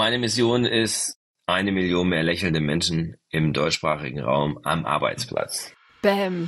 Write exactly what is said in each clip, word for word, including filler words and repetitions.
Meine Mission ist, eine Million mehr lächelnde Menschen im deutschsprachigen Raum am Arbeitsplatz. Bäm.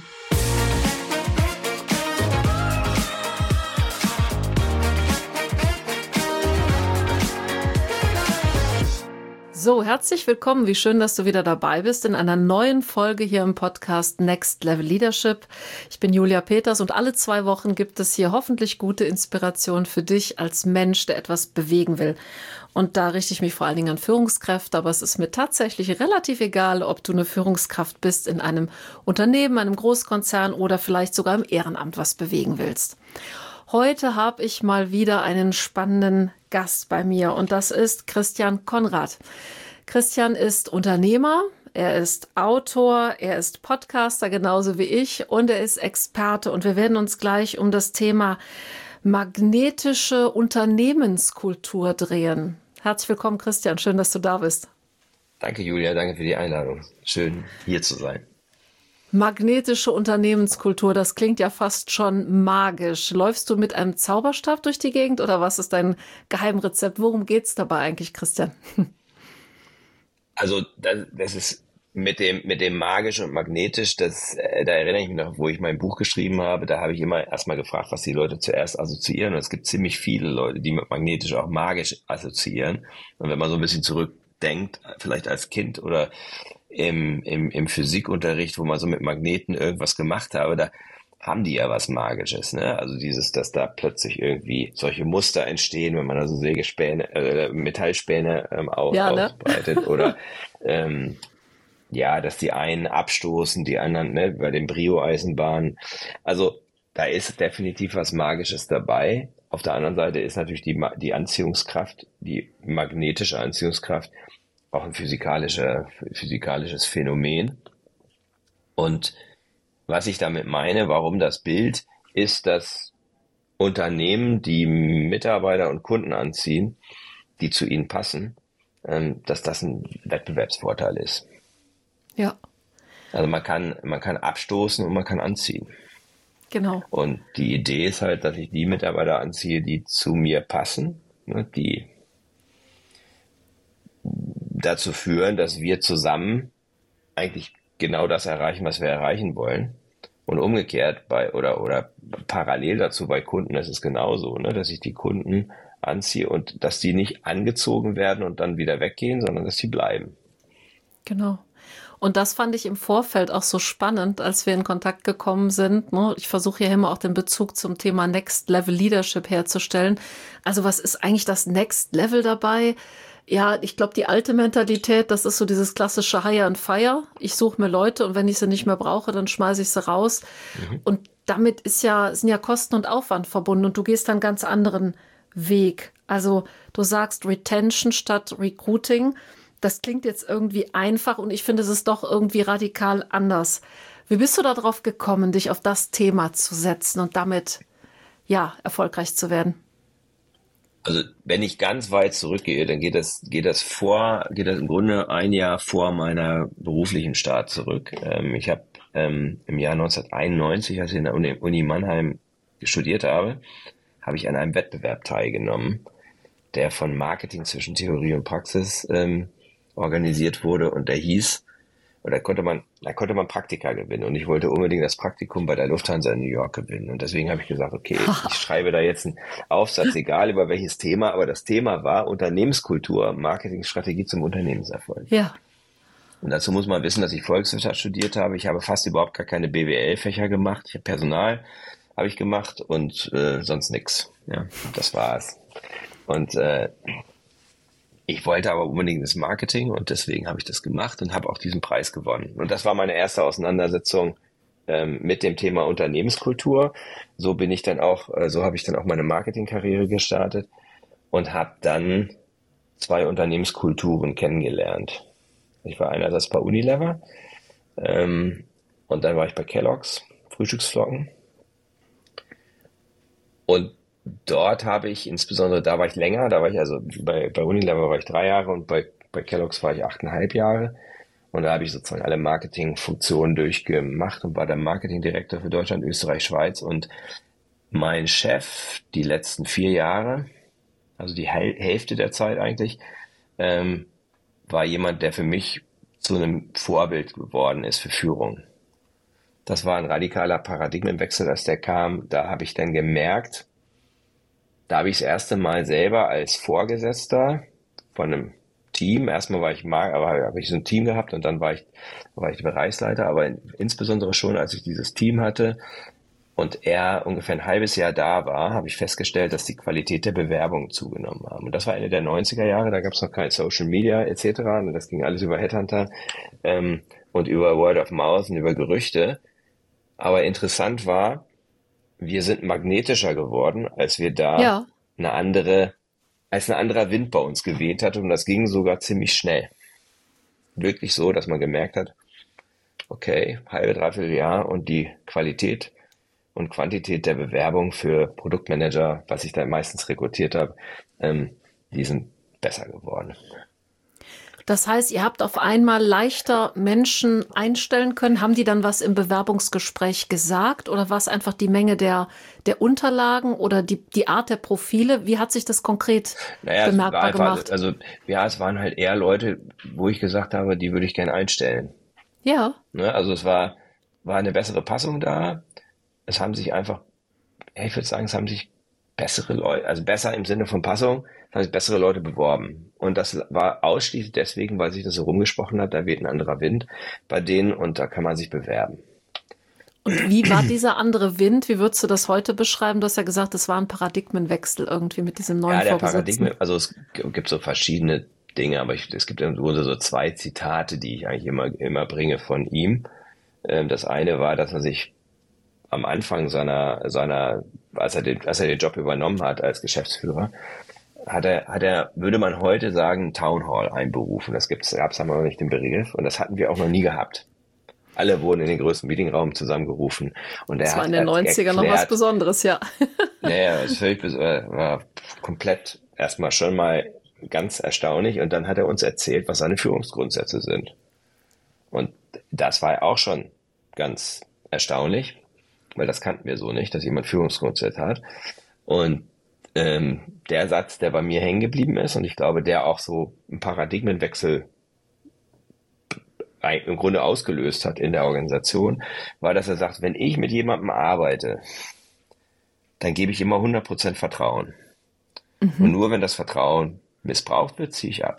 So, herzlich willkommen. Wie schön, dass du wieder dabei bist in einer neuen Folge hier im Podcast Next Level Leadership. Ich bin Julia Peters und alle zwei Wochen gibt es hier hoffentlich gute Inspiration für dich als Mensch, der etwas bewegen will. Und da richte ich mich vor allen Dingen an Führungskräfte, aber es ist mir tatsächlich relativ egal, ob du eine Führungskraft bist in einem Unternehmen, einem Großkonzern oder vielleicht sogar im Ehrenamt was bewegen willst. Heute habe ich mal wieder einen spannenden Gast bei mir und das ist Christian Konrad. Christian ist Unternehmer, er ist Autor, er ist Podcaster genauso wie ich und er ist Experte und wir werden uns gleich um das Thema magnetische Unternehmenskultur drehen. Herzlich willkommen, Christian, schön, dass du da bist. Danke, Julia, danke für die Einladung. Schön, hier zu sein. Magnetische Unternehmenskultur, das klingt ja fast schon magisch. Läufst du mit einem Zauberstab durch die Gegend oder was ist dein Geheimrezept? Worum geht's dabei eigentlich, Christian? Also das, das ist mit dem mit dem magisch und magnetisch, das, da erinnere ich mich noch, wo ich mein Buch geschrieben habe, da habe ich immer erstmal gefragt, was die Leute zuerst assoziieren. Und es gibt ziemlich viele Leute, die mit magnetisch auch magisch assoziieren. Und wenn man so ein bisschen zurückdenkt, vielleicht als Kind oder im, im, im Physikunterricht, wo man so mit Magneten irgendwas gemacht habe, da haben die ja was Magisches, ne? Also dieses, dass da plötzlich irgendwie solche Muster entstehen, wenn man da so Sägespäne, äh, Metallspäne ähm, auf, ja, ne? ausbreitet oder ähm, ja, dass die einen abstoßen, die anderen, ne, bei den Brio-Eisenbahnen. Also da ist definitiv was Magisches dabei. Auf der anderen Seite ist natürlich die, die Anziehungskraft, die magnetische Anziehungskraft, auch ein physikalischer, physikalisches Phänomen. Und was ich damit meine, warum das Bild, ist, dass Unternehmen, die Mitarbeiter und Kunden anziehen, die zu ihnen passen, dass das ein Wettbewerbsvorteil ist. Ja. Also man kann, man kann abstoßen und man kann anziehen. Genau. Und die Idee ist halt, dass ich die Mitarbeiter anziehe, die zu mir passen, ne, die dazu führen, dass wir zusammen eigentlich genau das erreichen, was wir erreichen wollen. Und umgekehrt bei oder oder parallel dazu bei Kunden ist es genauso, ne, dass ich die Kunden anziehe und dass die nicht angezogen werden und dann wieder weggehen, sondern dass sie bleiben. Genau. Und das fand ich im Vorfeld auch so spannend, als wir in Kontakt gekommen sind. Ich versuche ja immer auch den Bezug zum Thema Next Level Leadership herzustellen. Also was ist eigentlich das Next Level dabei? Ja, ich glaube, die alte Mentalität, das ist so dieses klassische Hire and Fire. Ich suche mir Leute und wenn ich sie nicht mehr brauche, dann schmeiße ich sie raus. Mhm. Und damit ist ja, sind ja Kosten und Aufwand verbunden und du gehst einen ganz anderen Weg. Also du sagst Retention statt Recruiting. Das klingt jetzt irgendwie einfach und ich finde, es ist doch irgendwie radikal anders. Wie bist du darauf gekommen, dich auf das Thema zu setzen und damit, ja, erfolgreich zu werden? Also, wenn ich ganz weit zurückgehe, dann geht das, geht das vor, geht das im Grunde ein Jahr vor meiner beruflichen Start zurück. Ähm, ich habe ähm, im Jahr neunzehnhunderteinundneunzig, als ich in der Uni, Uni Mannheim studiert habe, habe ich an einem Wettbewerb teilgenommen, der von Marketing zwischen Theorie und Praxis ähm, organisiert wurde und der hieß, oder konnte man, da konnte man Praktika gewinnen und ich wollte unbedingt das Praktikum bei der Lufthansa in New York gewinnen und deswegen habe ich gesagt, okay, ich schreibe da jetzt einen Aufsatz, egal über welches Thema, aber das Thema war Unternehmenskultur, Marketingstrategie zum Unternehmenserfolg. Ja. Und dazu muss man wissen, dass ich Volkswirtschaft studiert habe. Ich habe fast überhaupt gar keine B W L-Fächer gemacht. Ich habe Personal habe ich gemacht und äh, sonst nix. Ja, das war's. Und äh, ich wollte aber unbedingt das Marketing und deswegen habe ich das gemacht und habe auch diesen Preis gewonnen. Und das war meine erste Auseinandersetzung ähm, mit dem Thema Unternehmenskultur. So bin ich dann auch, äh, so habe ich dann auch meine Marketingkarriere gestartet und habe dann zwei Unternehmenskulturen kennengelernt. Ich war einerseits bei Unilever ähm, und dann war ich bei Kellogg's, Frühstücksflocken. Und dort habe ich insbesondere, da war ich länger, da war ich also bei, bei Unilever war ich drei Jahre und bei, bei Kellogg's war ich achteinhalb Jahre. Und da habe ich sozusagen alle Marketingfunktionen durchgemacht und war der Marketingdirektor für Deutschland, Österreich, Schweiz. Und mein Chef die letzten vier Jahre, also die Hälfte der Zeit eigentlich, ähm, war jemand, der für mich zu einem Vorbild geworden ist für Führung. Das war ein radikaler Paradigmenwechsel, als der kam. Da habe ich dann gemerkt, da habe ich das erste Mal selber als Vorgesetzter von einem Team, erstmal war ich mal, aber habe ich so ein Team gehabt und dann war ich, war ich Bereichsleiter, aber insbesondere schon, als ich dieses Team hatte und er ungefähr ein halbes Jahr da war, habe ich festgestellt, dass die Qualität der Bewerbungen zugenommen haben. Und das war Ende der neunziger Jahre, da gab es noch kein Social Media et cetera. Und das ging alles über Headhunter ähm, und über Word of Mouth und über Gerüchte. Aber interessant war, wir sind magnetischer geworden, als wir da Ja. eine andere, als ein anderer Wind bei uns geweht hat. Und das ging sogar ziemlich schnell. Wirklich so, dass man gemerkt hat, okay, halbe, dreiviertel Jahr und die Qualität und Quantität der Bewerbung für Produktmanager, was ich da meistens rekrutiert habe, ähm, die sind besser geworden. Das heißt, ihr habt auf einmal leichter Menschen einstellen können. Haben die dann was im Bewerbungsgespräch gesagt oder war es einfach die Menge der, der Unterlagen oder die, die Art der Profile? Wie hat sich das konkret naja, bemerkbar es war gemacht? Einfach, also ja, es waren halt eher Leute, wo ich gesagt habe, die würde ich gerne einstellen. Ja. Ne? Also es war, war eine bessere Passung da. Es haben sich einfach, ja, ich würde sagen, es haben sich bessere Leute, also besser im Sinne von Passung, es haben sich bessere Leute beworben. Und das war ausschließlich deswegen, weil sich das so rumgesprochen hat, da weht ein anderer Wind bei denen und da kann man sich bewerben. Und wie war dieser andere Wind? Wie würdest du das heute beschreiben? Du hast ja gesagt, es war ein Paradigmenwechsel irgendwie mit diesem neuen Ja, der Vorgesetzten. Paradigmen, also es gibt so verschiedene Dinge, aber ich, es gibt im Grunde so zwei Zitate, die ich eigentlich immer, immer bringe von ihm. Das eine war, dass er sich am Anfang seiner, seiner, als er den, als er den Job übernommen hat als Geschäftsführer, hat er, hat er, würde man heute sagen, Town Hall einberufen. Das gibt's, gab's aber noch nicht den Begriff und das hatten wir auch noch nie gehabt. Alle wurden in den größten Meetingraum zusammengerufen und er Das war hat in den neunzigern noch was Besonderes, ja. Naja, das völlig, war komplett erstmal schon mal ganz erstaunlich und dann hat er uns erzählt, was seine Führungsgrundsätze sind. Und das war auch schon ganz erstaunlich, weil das kannten wir so nicht, dass jemand Führungsgrundsätze hat. Und ähm, der Satz, der bei mir hängen geblieben ist und ich glaube, der auch so einen Paradigmenwechsel im Grunde ausgelöst hat in der Organisation, war, dass er sagt, wenn ich mit jemandem arbeite, dann gebe ich immer hundert Prozent Vertrauen. Mhm. Und nur wenn das Vertrauen missbraucht wird, ziehe ich ab.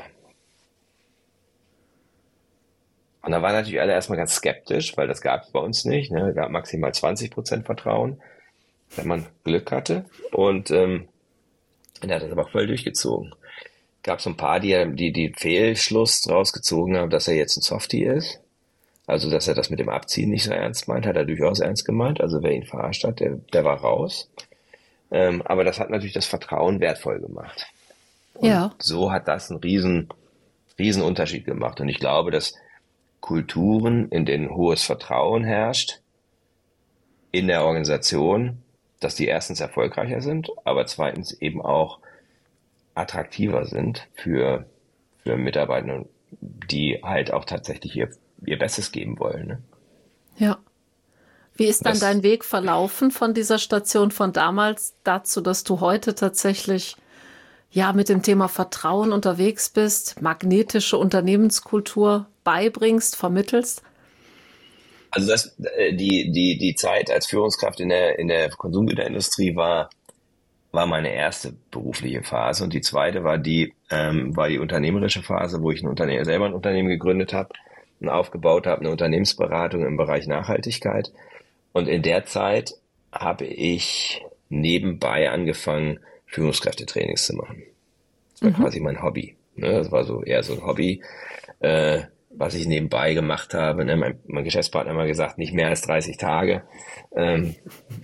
Und da waren natürlich alle erstmal ganz skeptisch, weil das gab es bei uns nicht. Ne? Es gab maximal zwanzig Prozent Vertrauen, wenn man Glück hatte. Und ähm, er hat das aber voll durchgezogen. Gab so ein paar, die die, die Fehlschluss draus gezogen haben, dass er jetzt ein Softie ist. Also, dass er das mit dem Abziehen nicht so ernst meint, hat er durchaus ernst gemeint. Also, wer ihn verarscht hat, der, der war raus. Ähm, aber das hat natürlich das Vertrauen wertvoll gemacht. Und ja. So hat das einen riesen, riesen Unterschied gemacht. Und ich glaube, dass Kulturen, in denen hohes Vertrauen herrscht, in der Organisation, dass die erstens erfolgreicher sind, aber zweitens eben auch attraktiver sind für, für Mitarbeiter, die halt auch tatsächlich ihr, ihr Bestes geben wollen. Ne? Ja. Wie ist dann das, dein Weg verlaufen von dieser Station von damals dazu, dass du heute tatsächlich ja mit dem Thema Vertrauen unterwegs bist, magnetische Unternehmenskultur beibringst, vermittelst? Also das, die, die, die Zeit als Führungskraft in der, in der Konsumgüterindustrie war, war meine erste berufliche Phase und die zweite war die, ähm, war die unternehmerische Phase, wo ich ein Unternehmen, selber ein Unternehmen gegründet habe und aufgebaut habe, eine Unternehmensberatung im Bereich Nachhaltigkeit. Und in der Zeit habe ich nebenbei angefangen, Führungskräftetrainings zu machen. Das war mhm. quasi mein Hobby. Ne? Das war so eher so ein Hobby, äh, was ich nebenbei gemacht habe. Ne? Mein, mein Geschäftspartner hat immer gesagt, nicht mehr als dreißig Tage. Ähm,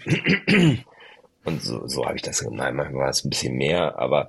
und so, so habe ich das gemacht. Manchmal war es ein bisschen mehr, aber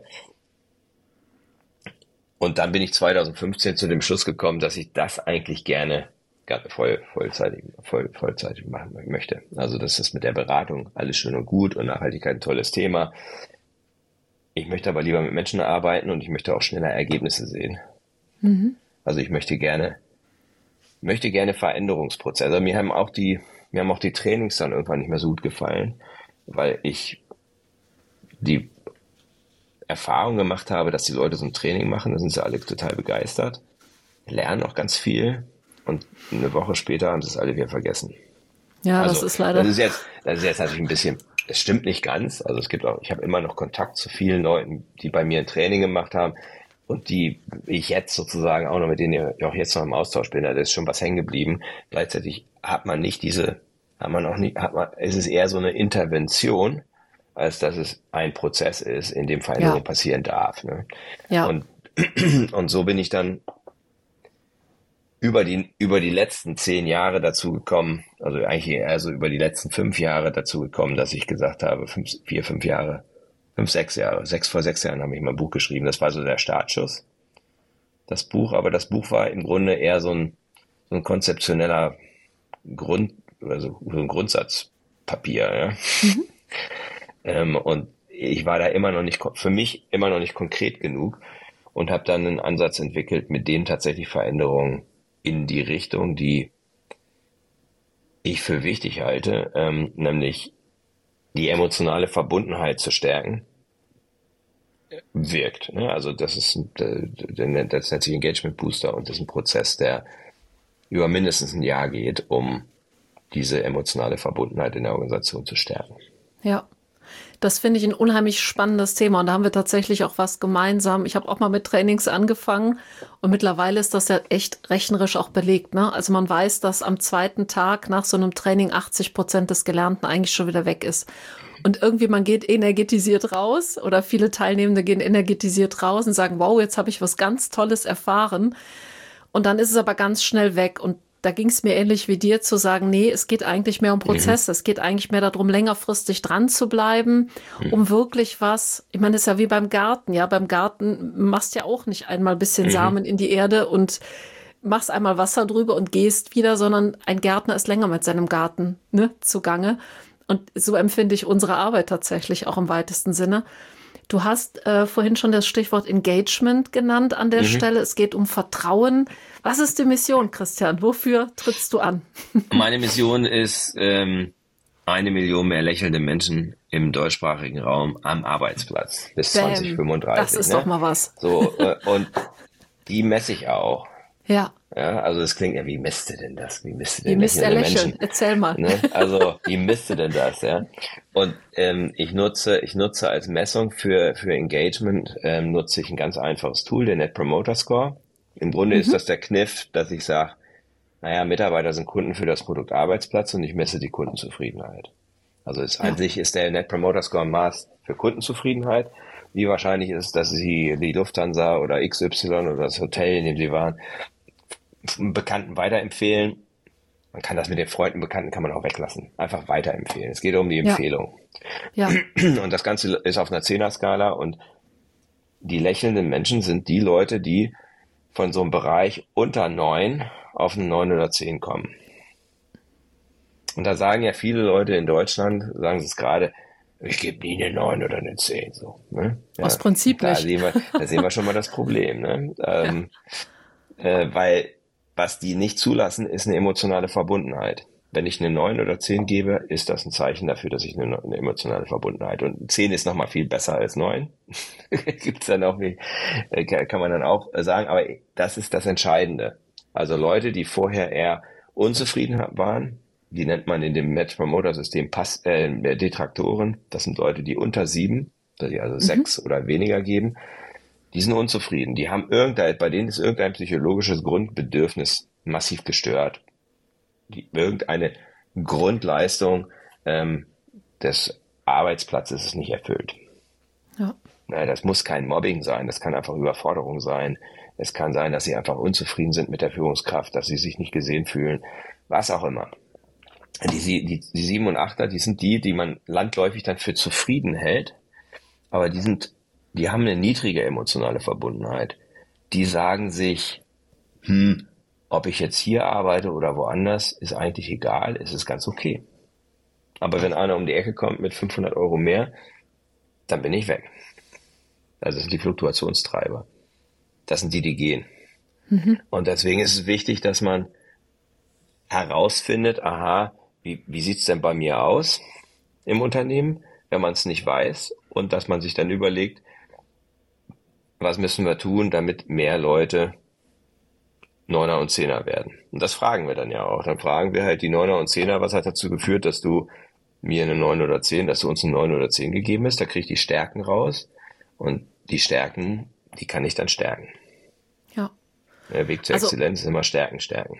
und dann bin ich zwanzig fünfzehn zu dem Schluss gekommen, dass ich das eigentlich gerne voll, vollzeitig, voll, vollzeitig machen möchte. Also das ist mit der Beratung alles schön und gut und Nachhaltigkeit ein tolles Thema. Ich möchte aber lieber mit Menschen arbeiten und ich möchte auch schneller Ergebnisse sehen. Mhm. Also ich möchte gerne, möchte gerne Veränderungsprozesse. Also mir haben auch die, mir haben auch die Trainings dann irgendwann nicht mehr so gut gefallen, weil ich die Erfahrung gemacht habe, dass die Leute so ein Training machen, da sind sie alle total begeistert, lernen auch ganz viel und eine Woche später haben sie es alle wieder vergessen. Ja, also, das ist leider. Das ist jetzt, das ist jetzt natürlich ein bisschen, es stimmt nicht ganz. Also es gibt auch, ich habe immer noch Kontakt zu vielen Leuten, die bei mir ein Training gemacht haben und die ich jetzt sozusagen auch noch, mit denen ich auch jetzt noch im Austausch bin, da ist schon was hängen geblieben. Gleichzeitig hat man nicht diese, hat man auch nicht, hat man, es ist eher so eine Intervention, als dass es ein Prozess ist, in dem Veränderung ja. passieren darf. Ne? Ja. Und, und so bin ich dann über die, über die letzten zehn Jahre dazu gekommen, also eigentlich eher so über die letzten fünf Jahre dazu gekommen, dass ich gesagt habe, fünf, vier, fünf Jahre, fünf, sechs Jahre, sechs, vor sechs Jahren habe ich mein Buch geschrieben. Das war so der Startschuss. Das Buch, aber das Buch war im Grunde eher so ein, so ein konzeptioneller Grund, also so ein Grundsatzpapier, ja. Mhm. Ähm, und ich war da immer noch nicht, für mich immer noch nicht konkret genug und habe dann einen Ansatz entwickelt, mit dem tatsächlich Veränderungen in die Richtung, die ich für wichtig halte, ähm, nämlich die emotionale Verbundenheit zu stärken, wirkt. Ne? Also das ist, ein, das nennt sich Engagement Booster und das ist ein Prozess, der über mindestens ein Jahr geht, um diese emotionale Verbundenheit in der Organisation zu stärken. Ja. Das finde ich ein unheimlich spannendes Thema und da haben wir tatsächlich auch was gemeinsam. Ich habe auch mal mit Trainings angefangen und mittlerweile ist das ja echt rechnerisch auch belegt. Ne? Also man weiß, dass am zweiten Tag nach so einem Training achtzig Prozent des Gelernten eigentlich schon wieder weg ist. Und irgendwie man geht energetisiert raus oder viele Teilnehmende gehen energetisiert raus und sagen, wow, jetzt habe ich was ganz Tolles erfahren. Und dann ist es aber ganz schnell weg und da ging es mir ähnlich wie dir zu sagen, nee, es geht eigentlich mehr um Prozesse. Mhm. Es geht eigentlich mehr darum, längerfristig dran zu bleiben, mhm. um wirklich was, ich meine, das ist ja wie beim Garten, ja, beim Garten machst ja auch nicht einmal ein bisschen mhm. Samen in die Erde und machst einmal Wasser drüber und gehst wieder, sondern ein Gärtner ist länger mit seinem Garten, ne, zugange. Und so empfinde ich unsere Arbeit tatsächlich auch im weitesten Sinne. Du hast äh, vorhin schon das Stichwort Engagement genannt an der mhm. Stelle. Es geht um Vertrauen. Was ist die Mission, Christian? Wofür trittst du an? Meine Mission ist, ähm, eine Million mehr lächelnde Menschen im deutschsprachigen Raum am Arbeitsplatz bis Bam, zwanzig fünfunddreißig. Das ist ne? doch mal was. So, äh, und die messe ich auch. Ja. Ja, also es klingt ja, wie misst du denn das? Wie misst du denn Wie misst er lächeln? Menschen? Erzähl mal. Ne? Also, wie misst du denn das, ja? Und ähm, ich nutze, ich nutze als Messung für für Engagement ähm, nutze ich ein ganz einfaches Tool, der Net Promoter Score. Im Grunde mhm. ist das der Kniff, dass ich sage, naja, Mitarbeiter sind Kunden für das Produkt Arbeitsplatz und ich messe die Kundenzufriedenheit. Also es, ja. an sich ist der Net Promoter Score ein Maß für Kundenzufriedenheit. Wie wahrscheinlich ist es, dass Sie die Lufthansa oder X Y oder das Hotel, in dem Sie waren, Bekannten weiterempfehlen. Man kann das mit den Freunden, Bekannten kann man auch weglassen. Einfach weiterempfehlen. Es geht um die Empfehlung. Ja. Ja. Und das Ganze ist auf einer Zehner-Skala und die lächelnden Menschen sind die Leute, die von so einem Bereich unter neun auf eine neun oder zehn kommen. Und da sagen ja viele Leute in Deutschland, sagen sie es gerade, ich gebe nie eine neun oder eine zehn. So, ne? Ja, aus Prinzip da nicht. Sehen wir, da sehen wir schon mal das Problem. Ne? Ähm, ja. äh, weil was die nicht zulassen, ist eine emotionale Verbundenheit. Wenn ich eine neun oder zehn gebe, ist das ein Zeichen dafür, dass ich eine, eine emotionale Verbundenheit. Und zehn ist nochmal viel besser als neun. Gibt's dann auch nicht, kann man dann auch sagen. Aber das ist das Entscheidende. Also Leute, die vorher eher unzufrieden waren, die nennt man in dem Net Promoter System Pass, äh, Detraktoren. Das sind Leute, die unter sieben, die also mhm. sechs oder weniger geben. Die sind unzufrieden. Die haben irgendein, bei denen ist irgendein psychologisches Grundbedürfnis massiv gestört. Die, irgendeine Grundleistung ähm, des Arbeitsplatzes ist nicht erfüllt. Ja. Na, das muss kein Mobbing sein. Das kann einfach Überforderung sein. Es kann sein, dass sie einfach unzufrieden sind mit der Führungskraft, dass sie sich nicht gesehen fühlen. Was auch immer. Die, die, die sieben und achter, die sind die, die man landläufig dann für zufrieden hält. Aber die sind Die haben eine niedrige emotionale Verbundenheit. Die sagen sich, hm, ob ich jetzt hier arbeite oder woanders, ist eigentlich egal, es ist ganz okay. Aber wenn einer um die Ecke kommt mit fünfhundert Euro mehr, dann bin ich weg. Also das sind die Fluktuationstreiber. Das sind die, die gehen. Mhm. Und deswegen ist es wichtig, dass man herausfindet, aha, wie, wie sieht's denn bei mir aus im Unternehmen, wenn man es nicht weiß, und dass man sich dann überlegt, was müssen wir tun, damit mehr Leute Neuner und Zehner werden? Und das fragen wir dann ja auch. Dann fragen wir halt die Neuner und Zehner, was hat dazu geführt, dass du mir eine neun oder zehn, dass du uns eine neun oder zehn gegeben hast? Da krieg ich die Stärken raus. Und die Stärken, die kann ich dann stärken. Ja. Der Weg zur Also, Exzellenz ist immer Stärken, Stärken.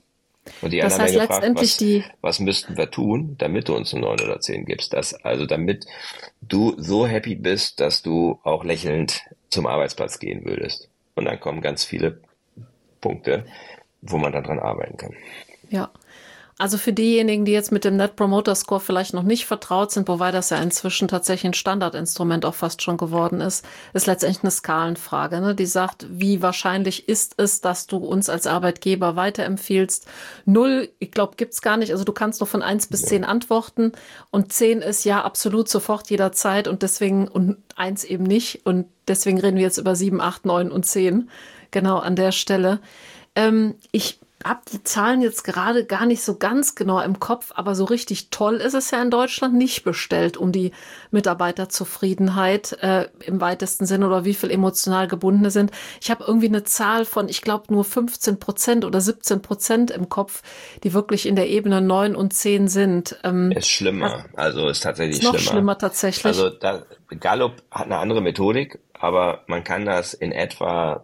Und die das anderen heißt haben gefragt, letztendlich was, die, was müssten wir tun, damit du uns eine neun oder zehn gibst? Das, also damit du so happy bist, dass du auch lächelnd zum Arbeitsplatz gehen würdest. Und dann kommen ganz viele Punkte, wo man dann dran arbeiten kann. ja. Also für diejenigen, die jetzt mit dem Net Promoter Score vielleicht noch nicht vertraut sind, wobei das ja inzwischen tatsächlich ein Standardinstrument auch fast schon geworden ist, ist letztendlich eine Skalenfrage, ne? Die sagt, wie wahrscheinlich ist es, dass du uns als Arbeitgeber weiterempfiehlst? Null, ich glaube, gibt's gar nicht. Also du kannst nur von eins bis zehn antworten und zehn ist ja absolut sofort jederzeit und deswegen, und eins eben nicht. Und deswegen reden wir jetzt über sieben, acht, neun und zehn. Genau an der Stelle. Ähm, ich habe die Zahlen jetzt gerade gar nicht so ganz genau im Kopf, aber so richtig toll ist es ja in Deutschland nicht bestellt um die Mitarbeiterzufriedenheit äh, im weitesten Sinne oder wie viel emotional Gebundene sind. Ich habe irgendwie eine Zahl von, ich glaube, nur fünfzehn Prozent oder siebzehn Prozent im Kopf, die wirklich in der Ebene neun und zehn sind. Ähm, ist schlimmer, also ist tatsächlich ist noch schlimmer. schlimmer tatsächlich. Also da, Gallup hat eine andere Methodik, aber man kann das in etwa,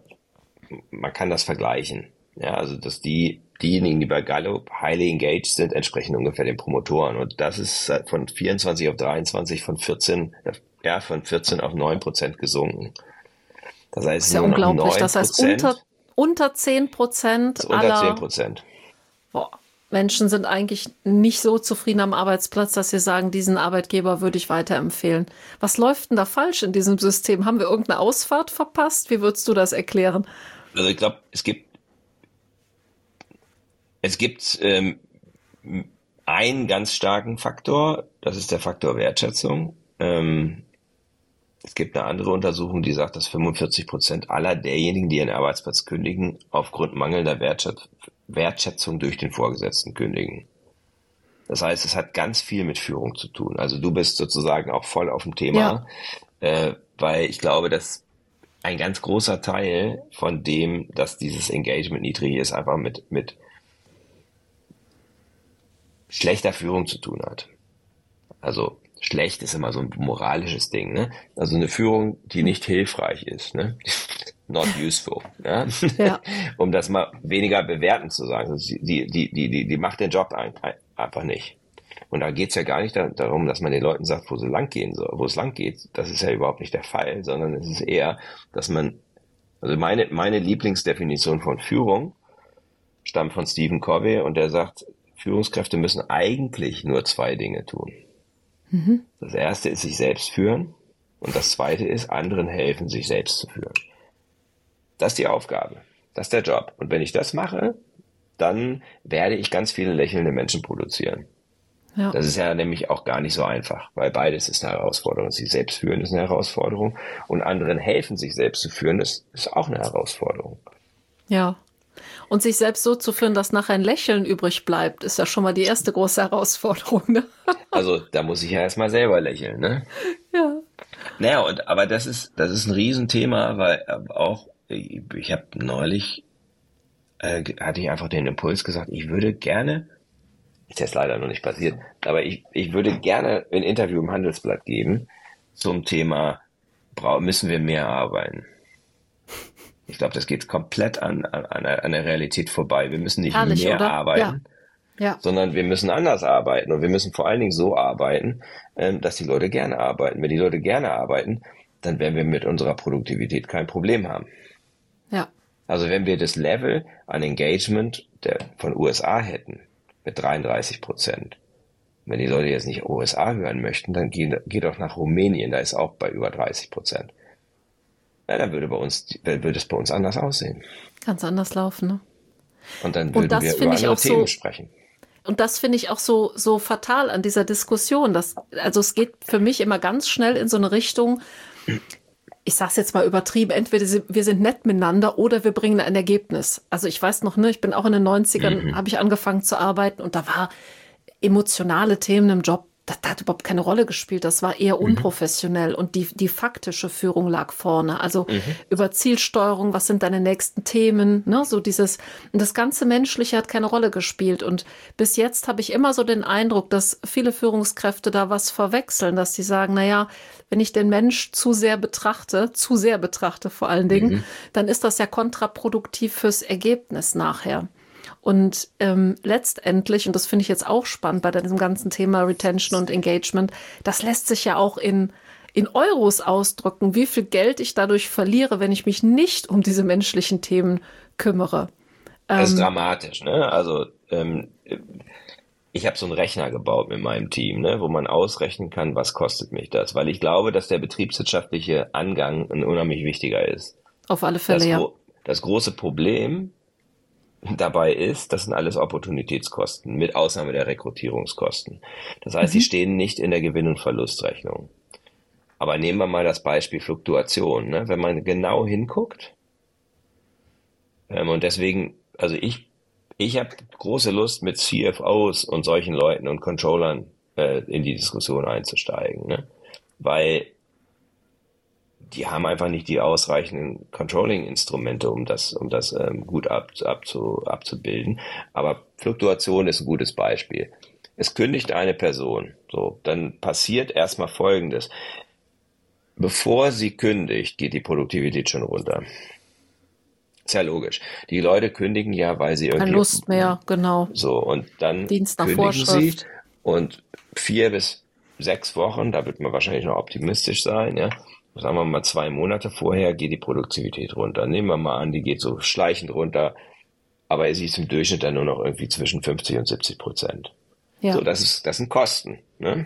man kann das vergleichen. Ja, also dass die diejenigen, die bei Gallup highly engaged sind, entsprechen ungefähr den Promotoren. Und das ist von vierundzwanzig auf dreiundzwanzig, von vierzehn, ja, von vierzehn auf neun Prozent gesunken. Das heißt, das ist ja nur noch unglaublich. neun Das heißt, Prozent, unter, unter zehn Prozent unter aller zehn Prozent. Boah, Menschen sind eigentlich nicht so zufrieden am Arbeitsplatz, dass sie sagen, diesen Arbeitgeber würde ich weiterempfehlen. Was läuft denn da falsch in diesem System? Haben wir irgendeine Ausfahrt verpasst? Wie würdest du das erklären? Also ich glaube, es gibt Es gibt ähm, einen ganz starken Faktor, das ist der Faktor Wertschätzung. Ähm, es gibt eine andere Untersuchung, die sagt, dass fünfundvierzig Prozent aller derjenigen, die ihren Arbeitsplatz kündigen, aufgrund mangelnder Wertschätzung, Wertschätzung durch den Vorgesetzten kündigen. Das heißt, es hat ganz viel mit Führung zu tun. Also du bist sozusagen auch voll auf dem Thema, ja. äh, weil ich glaube, dass ein ganz großer Teil von dem, dass dieses Engagement niedrig ist, einfach mit mit schlechter Führung zu tun hat. Also schlecht ist immer so ein moralisches Ding, ne? Also eine Führung, die nicht hilfreich ist, ne? Not useful, ja? Ja. Um das mal weniger bewertend zu sagen. Also die, die, die, die, die macht den Job einfach nicht. Und da geht's ja gar nicht darum, dass man den Leuten sagt, wo sie lang gehen soll, wo es lang geht. Das ist ja überhaupt nicht der Fall, sondern es ist eher, dass man, also meine, meine Lieblingsdefinition von Führung stammt von Stephen Covey und der sagt, Führungskräfte müssen eigentlich nur zwei Dinge tun. Mhm. Das erste ist sich selbst führen und das zweite ist anderen helfen, sich selbst zu führen. Das ist die Aufgabe. Das ist der Job. Und wenn ich das mache, dann werde ich ganz viele lächelnde Menschen produzieren. Ja. Das ist ja nämlich auch gar nicht so einfach, weil beides ist eine Herausforderung. Sich selbst führen ist eine Herausforderung und anderen helfen, sich selbst zu führen, das ist auch eine Herausforderung. Ja. Und sich selbst so zu führen, dass nachher ein Lächeln übrig bleibt, ist ja schon mal die erste große Herausforderung. Ne? Also da muss ich ja erstmal selber lächeln, ne? Ja. Naja, und aber das ist das ist ein Riesenthema, weil auch ich, ich habe neulich äh, hatte ich einfach den Impuls gesagt, ich würde gerne, ist jetzt leider noch nicht passiert, aber ich ich würde gerne ein Interview im Handelsblatt geben zum Thema, müssen wir mehr arbeiten? Ich glaube, das geht komplett an, an, an der Realität vorbei. Wir müssen nicht Herrlich, mehr oder? arbeiten, ja. Ja. sondern wir müssen anders arbeiten. Und wir müssen vor allen Dingen so arbeiten, dass die Leute gerne arbeiten. Wenn die Leute gerne arbeiten, dann werden wir mit unserer Produktivität kein Problem haben. Ja. Also wenn wir das Level an Engagement der, von U S A hätten, mit dreiunddreißig Prozent, wenn die Leute jetzt nicht U S A hören möchten, dann geh, geh doch nach Rumänien, da ist auch bei über dreißig Prozent. Ja, dann würde bei uns, würde es bei uns anders aussehen. Ganz anders laufen, ne? Und dann würden wir über andere Themen so, sprechen. Und das finde ich auch so, so fatal an dieser Diskussion. Dass, also es geht für mich immer ganz schnell in so eine Richtung, ich sag's jetzt mal übertrieben, entweder wir sind nett miteinander oder wir bringen ein Ergebnis. Also ich weiß noch, ne, ich bin auch in den neunzigern, mhm. habe ich angefangen zu arbeiten und da war emotionale Themen im Job das, das hat überhaupt keine Rolle gespielt. Das war eher unprofessionell mhm. und die, die faktische Führung lag vorne. Also mhm. über Zielsteuerung, was sind deine nächsten Themen, ne? So dieses, und das ganze Menschliche hat keine Rolle gespielt. Und bis jetzt habe ich immer so den Eindruck, dass viele Führungskräfte da was verwechseln, dass die sagen, naja, wenn ich den Mensch zu sehr betrachte, zu sehr betrachte vor allen Dingen, mhm. dann ist das ja kontraproduktiv fürs Ergebnis nachher. Und ähm, letztendlich, und das finde ich jetzt auch spannend bei diesem ganzen Thema Retention und Engagement, das lässt sich ja auch in, in Euros ausdrücken, wie viel Geld ich dadurch verliere, wenn ich mich nicht um diese menschlichen Themen kümmere. Das ist ähm, dramatisch, ne? Also ähm, ich habe so einen Rechner gebaut mit meinem Team, ne, wo man ausrechnen kann, was kostet mich das, weil ich glaube, dass der betriebswirtschaftliche Angang ein unheimlich wichtiger ist. Auf alle Fälle, das, ja. Das große Problem dabei ist, das sind alles Opportunitätskosten, mit Ausnahme der Rekrutierungskosten. Das heißt, mhm. sie stehen nicht in der Gewinn- und Verlustrechnung. Aber nehmen wir mal das Beispiel Fluktuation. Ne? Wenn man genau hinguckt, ähm, und deswegen, also ich, ich habe große Lust, mit C F Os und solchen Leuten und Controllern äh, in die Diskussion einzusteigen, ne? Weil die haben einfach nicht die ausreichenden Controlling-Instrumente, um das, um das ähm, gut ab, abzu, abzubilden. Aber Fluktuation ist ein gutes Beispiel. Es kündigt eine Person, so, dann passiert erstmal Folgendes. Bevor sie kündigt, geht die Produktivität schon runter. Ist ja logisch. Die Leute kündigen ja, weil sie irgendwie... Keine Lust mehr, genau. So, und dann Dienst nach kündigen Vorschrift. sie und vier bis sechs Wochen, da wird man wahrscheinlich noch optimistisch sein, ja, sagen wir mal zwei Monate vorher, geht die Produktivität runter. Nehmen wir mal an, die geht so schleichend runter, aber sie ist im Durchschnitt dann nur noch irgendwie zwischen fünfzig und siebzig Prozent. Ja. So, das ist, das sind Kosten, ne?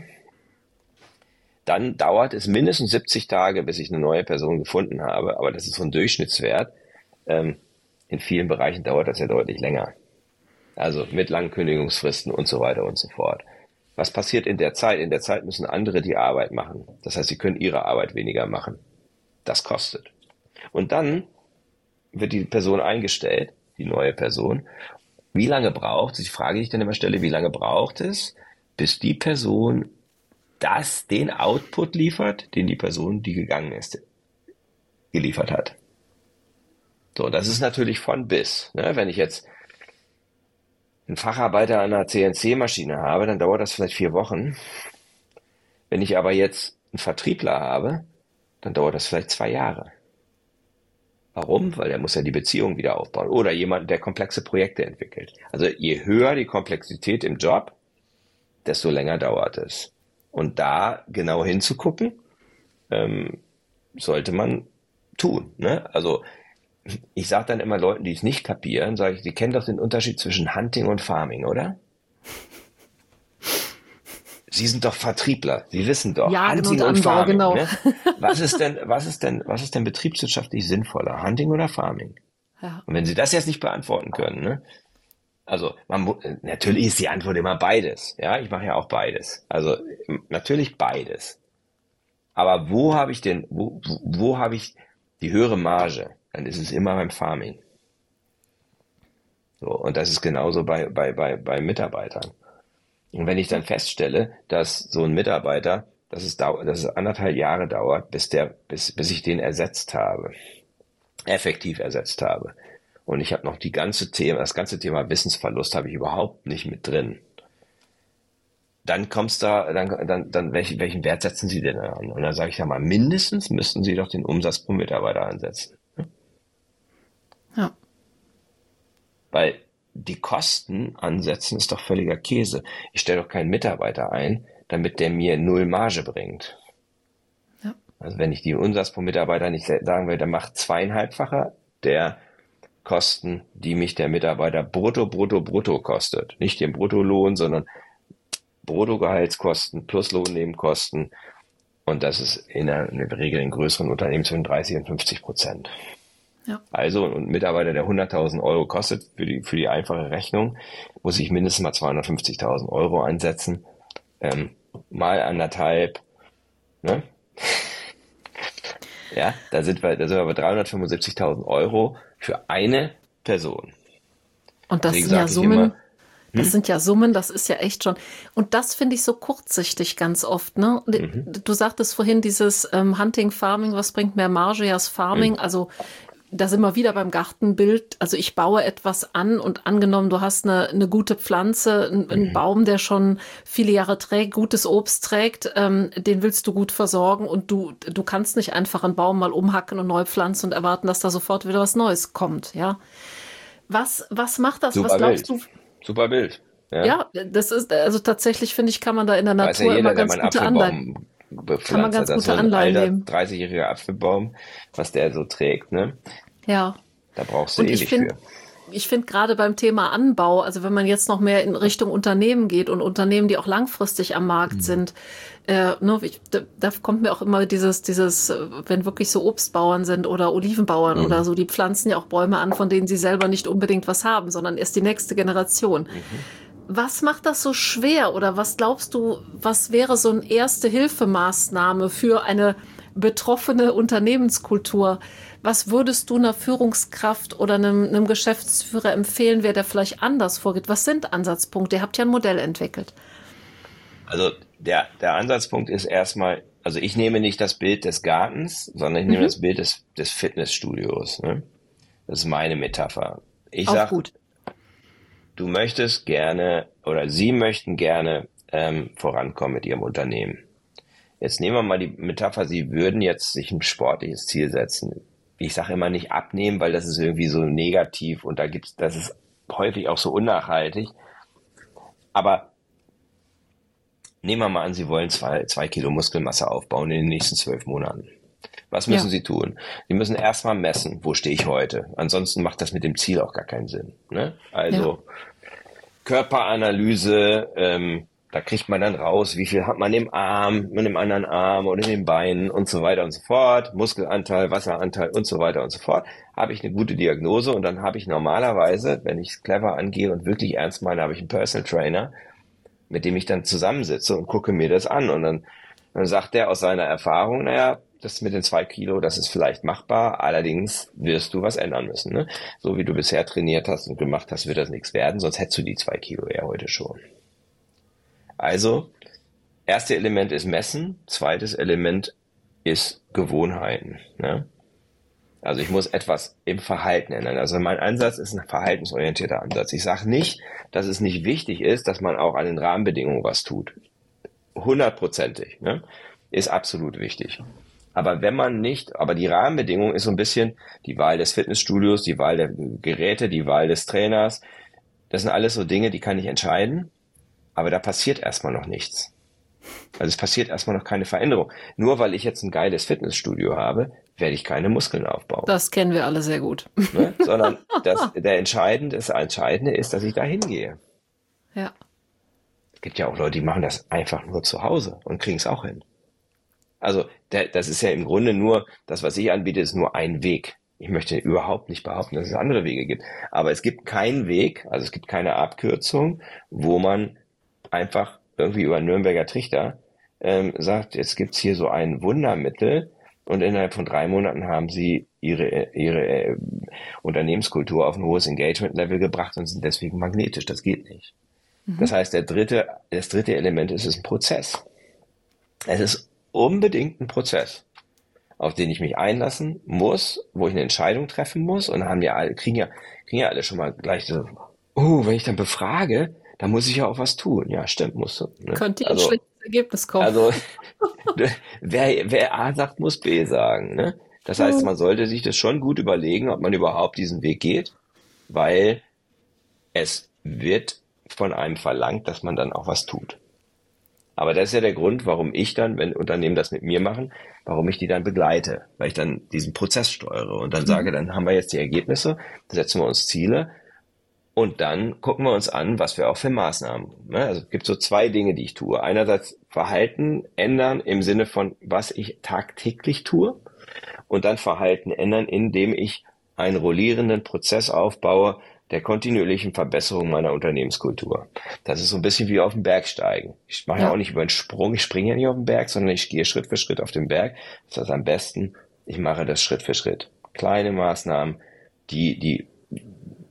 Dann dauert es mindestens siebzig Tage, bis ich eine neue Person gefunden habe, aber das ist so ein Durchschnittswert. Ähm, in vielen Bereichen dauert das ja deutlich länger. Also mit langen Kündigungsfristen und so weiter und so fort. Was passiert in der Zeit? In der Zeit müssen andere die Arbeit machen. Das heißt, sie können ihre Arbeit weniger machen. Das kostet. Und dann wird die Person eingestellt, die neue Person. Wie lange braucht es? Die Frage, die ich dann immer stelle, wie lange braucht es, bis die Person das, den Output liefert, den die Person, die gegangen ist, geliefert hat. So, das ist natürlich von bis. Ne? Wenn ich jetzt einen Facharbeiter an einer C N C-Maschine habe, dann dauert das vielleicht vier Wochen. Wenn ich aber jetzt einen Vertriebler habe, dann dauert das vielleicht zwei Jahre. Warum? Weil der muss ja die Beziehung wieder aufbauen. Oder jemand, der komplexe Projekte entwickelt. Also je höher die Komplexität im Job, desto länger dauert es. Und da genau hinzugucken, ähm, sollte man tun. Ne? Also ich sage dann immer Leuten, die es nicht kapieren, sage ich, die kennen doch den Unterschied zwischen Hunting und Farming, oder? Sie sind doch Vertriebler, Sie wissen doch, ja, Hunting und, und Farming. Genau. Ne? Was ist denn, was ist denn, was ist denn betriebswirtschaftlich sinnvoller, Hunting oder Farming? Ja. Und wenn Sie das jetzt nicht beantworten können, ne? Also man, natürlich ist die Antwort immer beides. Ja, ich mache ja auch beides. Also natürlich beides. Aber wo habe ich denn, wo, wo, wo habe ich die höhere Marge? Dann ist es immer beim Farming. So, und das ist genauso bei, bei, bei, bei Mitarbeitern. Und wenn ich dann feststelle, dass so ein Mitarbeiter, dass es, dau- dass es anderthalb Jahre dauert, bis der, bis, bis ich den ersetzt habe, effektiv ersetzt habe. Und ich habe noch die ganze Thema, das ganze Thema Wissensverlust habe ich überhaupt nicht mit drin. Dann kommt's da, dann, dann, dann welchen, welchen Wert setzen Sie denn an? Und dann sage ich ja mal, mindestens müssten Sie doch den Umsatz pro Mitarbeiter ansetzen. Ja. Weil die Kosten ansetzen ist doch völliger Käse. Ich stelle doch keinen Mitarbeiter ein, damit der mir null Marge bringt. Ja. Also wenn ich die Umsatz pro Mitarbeiter nicht sagen will, dann macht zweieinhalbfacher der Kosten, die mich der Mitarbeiter brutto, brutto, brutto kostet. Nicht den Bruttolohn, sondern Bruttogehaltskosten plus Lohnnebenkosten. Und das ist in der, in der Regel in größeren Unternehmen zwischen dreißig und fünfzig Prozent. Ja. Also ein Mitarbeiter, der hunderttausend Euro kostet, für die, für die einfache Rechnung, muss ich mindestens mal zweihundertfünfzigtausend Euro einsetzen. Ähm, mal anderthalb, ne? Ja, da sind wir, da sind wir bei dreihundertfünfundsiebzigtausend Euro für eine Person. Und das sind ja Summen, immer, Das sind ja Summen, das ist ja echt schon. Und das finde ich so kurzsichtig ganz oft. Ne? Mhm. Du sagtest vorhin dieses ähm, Hunting, Farming, was bringt mehr Marge? Ja, das Farming, mhm. also da sind wir wieder beim Gartenbild. Also ich baue etwas an und angenommen, du hast eine, eine gute Pflanze, einen, einen mhm. Baum, der schon viele Jahre trägt, gutes Obst trägt, ähm, den willst du gut versorgen und du, du kannst nicht einfach einen Baum mal umhacken und neu pflanzen und erwarten, dass da sofort wieder was Neues kommt. Ja, was, was macht das? Super was glaubst Bild. du? Super Bild. Ja. ja, das ist, also tatsächlich finde ich, kann man da in der Natur ja jeder, immer ganz gute Anleihen. Kann man ganz das gute so ein Anleihen alter, nehmen. dreißigjähriger Apfelbaum, was der so trägt, ne? Ja. Da brauchst du und ewig ich find, für. Ich finde gerade beim Thema Anbau, also wenn man jetzt noch mehr in Richtung Unternehmen geht und Unternehmen, die auch langfristig am Markt mhm. sind, äh, ne, ich, da, da kommt mir auch immer dieses, dieses, wenn wirklich so Obstbauern sind oder Olivenbauern mhm. oder so, die pflanzen ja auch Bäume an, von denen sie selber nicht unbedingt was haben, sondern erst die nächste Generation. Mhm. Was macht das so schwer oder was glaubst du, was wäre so eine Erste-Hilfe-Maßnahme für eine betroffene Unternehmenskultur? Was würdest du einer Führungskraft oder einem, einem Geschäftsführer empfehlen, wer da vielleicht anders vorgeht? Was sind Ansatzpunkte? Ihr habt ja ein Modell entwickelt. Also der, der Ansatzpunkt ist erstmal, also ich nehme nicht das Bild des Gartens, sondern ich nehme mhm. das Bild des, des Fitnessstudios. Ne? Das ist meine Metapher. Ich sage, du möchtest gerne oder Sie möchten gerne ähm, vorankommen mit Ihrem Unternehmen. Jetzt nehmen wir mal die Metapher, Sie würden jetzt sich ein sportliches Ziel setzen. Ich sage immer nicht abnehmen, weil das ist irgendwie so negativ und da gibt's, das ist häufig auch so unnachhaltig. Aber nehmen wir mal an, Sie wollen zwei, zwei Kilo Muskelmasse aufbauen in den nächsten zwölf Monaten. Was müssen ja. Sie tun? Sie müssen erstmal messen, wo stehe ich heute. Ansonsten macht das mit dem Ziel auch gar keinen Sinn. Ne? Also ja. Körperanalyse, ähm, da kriegt man dann raus, wie viel hat man im Arm, mit dem anderen Arm oder in den Beinen und so weiter und so fort. Muskelanteil, Wasseranteil und so weiter und so fort. Habe ich eine gute Diagnose und dann habe ich normalerweise, wenn ich es clever angehe und wirklich ernst meine, habe ich einen Personal Trainer, mit dem ich dann zusammensitze und gucke mir das an. Und dann, dann sagt der aus seiner Erfahrung, naja, das mit den zwei Kilo, das ist vielleicht machbar, allerdings wirst du was ändern müssen. Ne? So wie du bisher trainiert hast und gemacht hast, wird das nichts werden, sonst hättest du die zwei Kilo ja heute schon. Also, erste Element ist Messen, zweites Element ist Gewohnheiten. Ne? Also ich muss etwas im Verhalten ändern. Also mein Ansatz ist ein verhaltensorientierter Ansatz. Ich sage nicht, dass es nicht wichtig ist, dass man auch an den Rahmenbedingungen was tut. Hundertprozentig, ne? Ist absolut wichtig. Aber wenn man nicht, aber die Rahmenbedingung ist so ein bisschen die Wahl des Fitnessstudios, die Wahl der Geräte, die Wahl des Trainers. Das sind alles so Dinge, die kann ich entscheiden. Aber da passiert erstmal noch nichts. Also es passiert erstmal noch keine Veränderung. Nur weil ich jetzt ein geiles Fitnessstudio habe, werde ich keine Muskeln aufbauen. Das kennen wir alle sehr gut. Ne? Sondern das, der Entscheidende, das Entscheidende ist, dass ich da hingehe. Ja. Es gibt ja auch Leute, die machen das einfach nur zu Hause und kriegen es auch hin. Also der, das ist ja im Grunde nur, das, was ich anbiete, ist nur ein Weg. Ich möchte überhaupt nicht behaupten, dass es andere Wege gibt. Aber es gibt keinen Weg, also es gibt keine Abkürzung, wo man einfach irgendwie über einen Nürnberger Trichter ähm, sagt, jetzt gibt's hier so ein Wundermittel und innerhalb von drei Monaten haben sie ihre ihre äh, Unternehmenskultur auf ein hohes Engagement-Level gebracht und sind deswegen magnetisch. Das geht nicht. Mhm. Das heißt, der dritte, das dritte Element ist, es ist ein Prozess. Es ist unbedingt ein Prozess, auf den ich mich einlassen muss, wo ich eine Entscheidung treffen muss und haben ja alle, kriegen ja, kriegen ja alle schon mal gleich so, oh, wenn ich dann befrage, da muss ich ja auch was tun. Ja, stimmt, musst du. Ne? Könnte ein also, schlechtes Ergebnis kommen. Also, wer, wer A sagt, muss B sagen. Ne? Das heißt, man sollte sich das schon gut überlegen, ob man überhaupt diesen Weg geht, weil es wird von einem verlangt, dass man dann auch was tut. Aber das ist ja der Grund, warum ich dann, wenn Unternehmen das mit mir machen, warum ich die dann begleite, weil ich dann diesen Prozess steuere und dann mhm. sage, dann haben wir jetzt die Ergebnisse, setzen wir uns Ziele. Und dann gucken wir uns an, was wir auch für Maßnahmen. Ne? Also es gibt so zwei Dinge, die ich tue. Einerseits Verhalten ändern im Sinne von, was ich tagtäglich tue. Und dann Verhalten ändern, indem ich einen rollierenden Prozess aufbaue der kontinuierlichen Verbesserung meiner Unternehmenskultur. Das ist so ein bisschen wie auf den Berg steigen. Ich mache ja, ja auch nicht über einen Sprung, ich springe ja nicht auf den Berg, sondern ich gehe Schritt für Schritt auf den Berg. Das heißt am besten, ich mache das Schritt für Schritt. Kleine Maßnahmen, die die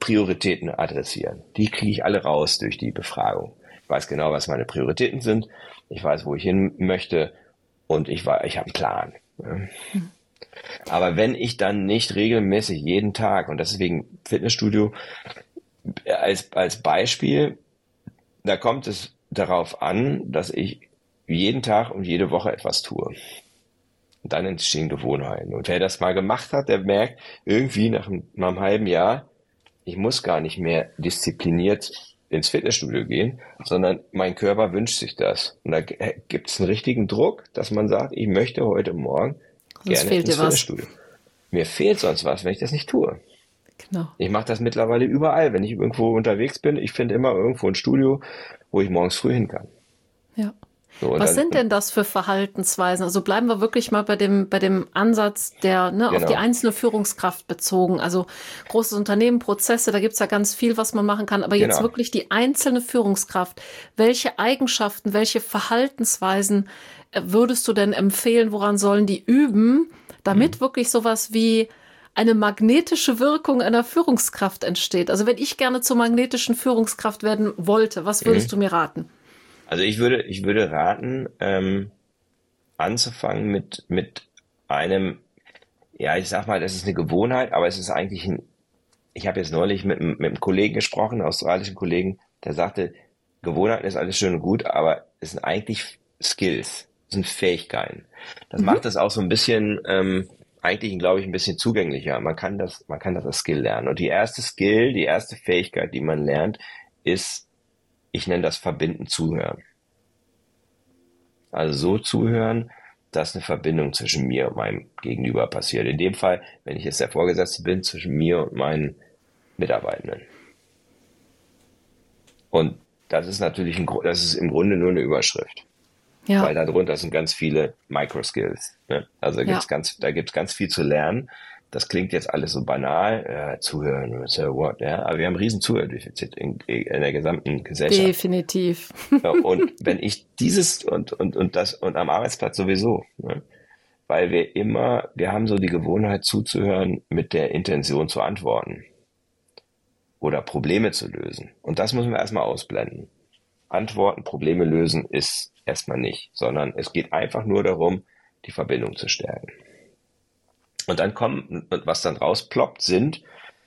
Prioritäten adressieren. Die kriege ich alle raus durch die Befragung. Ich weiß genau, was meine Prioritäten sind. Ich weiß, wo ich hin möchte und ich war, ich habe einen Plan. Hm. Aber wenn ich dann nicht regelmäßig jeden Tag, und deswegen Fitnessstudio als, als Beispiel, da kommt es darauf an, dass ich jeden Tag und jede Woche etwas tue. Und dann entstehen Gewohnheiten. Und wer das mal gemacht hat, der merkt irgendwie nach einem, nach einem halben Jahr, ich muss gar nicht mehr diszipliniert ins Fitnessstudio gehen, sondern mein Körper wünscht sich das. Und da gibt es einen richtigen Druck, dass man sagt, ich möchte heute Morgen Sonst gerne ins Fitnessstudio. Mir fehlt sonst was, wenn ich das nicht tue. Genau. Ich mache das mittlerweile überall. Wenn ich irgendwo unterwegs bin, ich finde immer irgendwo ein Studio, wo ich morgens früh hin kann. Ja. So, Was dann, sind denn das für Verhaltensweisen? Also bleiben wir wirklich mal bei dem, bei dem Ansatz, der ne, genau. auf die einzelne Führungskraft bezogen. Also großes Unternehmen, Prozesse, da gibt's ja ganz viel, was man machen kann. Aber jetzt Genau. wirklich die einzelne Führungskraft. Welche Eigenschaften, welche Verhaltensweisen äh, würdest du denn empfehlen? Woran sollen die üben, damit mhm. wirklich sowas wie eine magnetische Wirkung einer Führungskraft entsteht? Also wenn ich gerne zur magnetischen Führungskraft werden wollte, was würdest mhm. du mir raten? Also ich würde, ich würde raten, ähm, anzufangen mit, mit einem, ja, ich sag mal, das ist eine Gewohnheit, aber es ist eigentlich ein, ich habe jetzt neulich mit, mit einem Kollegen gesprochen, einem australischen Kollegen, der sagte, Gewohnheiten ist alles schön und gut, aber es sind eigentlich Skills, es sind Fähigkeiten. Das mhm. macht das auch so ein bisschen, ähm, eigentlich, glaube ich, ein bisschen zugänglicher. Man kann das, man kann das als Skill lernen. Und die erste Skill, die erste Fähigkeit, die man lernt, ist, ich nenne das Verbinden zuhören. Also so zuhören, dass eine Verbindung zwischen mir und meinem Gegenüber passiert. In dem Fall, wenn ich jetzt der Vorgesetzte bin, zwischen mir und meinen Mitarbeitenden. Und das ist natürlich ein, das ist im Grunde nur eine Überschrift. Ja. Weil darunter sind ganz viele Microskills. Ne? Also da gibt's ja. ganz, da gibt's ganz viel zu lernen. Das klingt jetzt alles so banal, äh, zuhören, so what, ja, aber wir haben ein riesen Zuhördefizit in, in der gesamten Gesellschaft. Definitiv. Ja, und wenn ich dieses und und und das und am Arbeitsplatz sowieso, ne, weil wir immer, wir haben so die Gewohnheit zuzuhören mit der Intention zu antworten oder Probleme zu lösen. Und das müssen wir erstmal ausblenden. Antworten, Probleme lösen ist erstmal nicht, sondern es geht einfach nur darum, die Verbindung zu stärken. Und dann kommen, was dann rausploppt, sind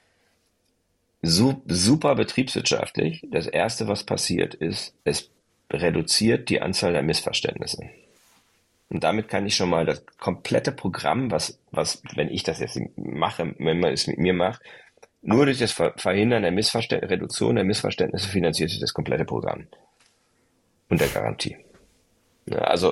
super betriebswirtschaftlich. Das erste, was passiert ist, es reduziert die Anzahl der Missverständnisse. Und damit kann ich schon mal das komplette Programm, was, was, wenn ich das jetzt mache, wenn man es mit mir macht, nur durch das Verhindern der Missverständnisse, Reduktion der Missverständnisse finanziert sich das komplette Programm. Und der Garantie. Ja, also,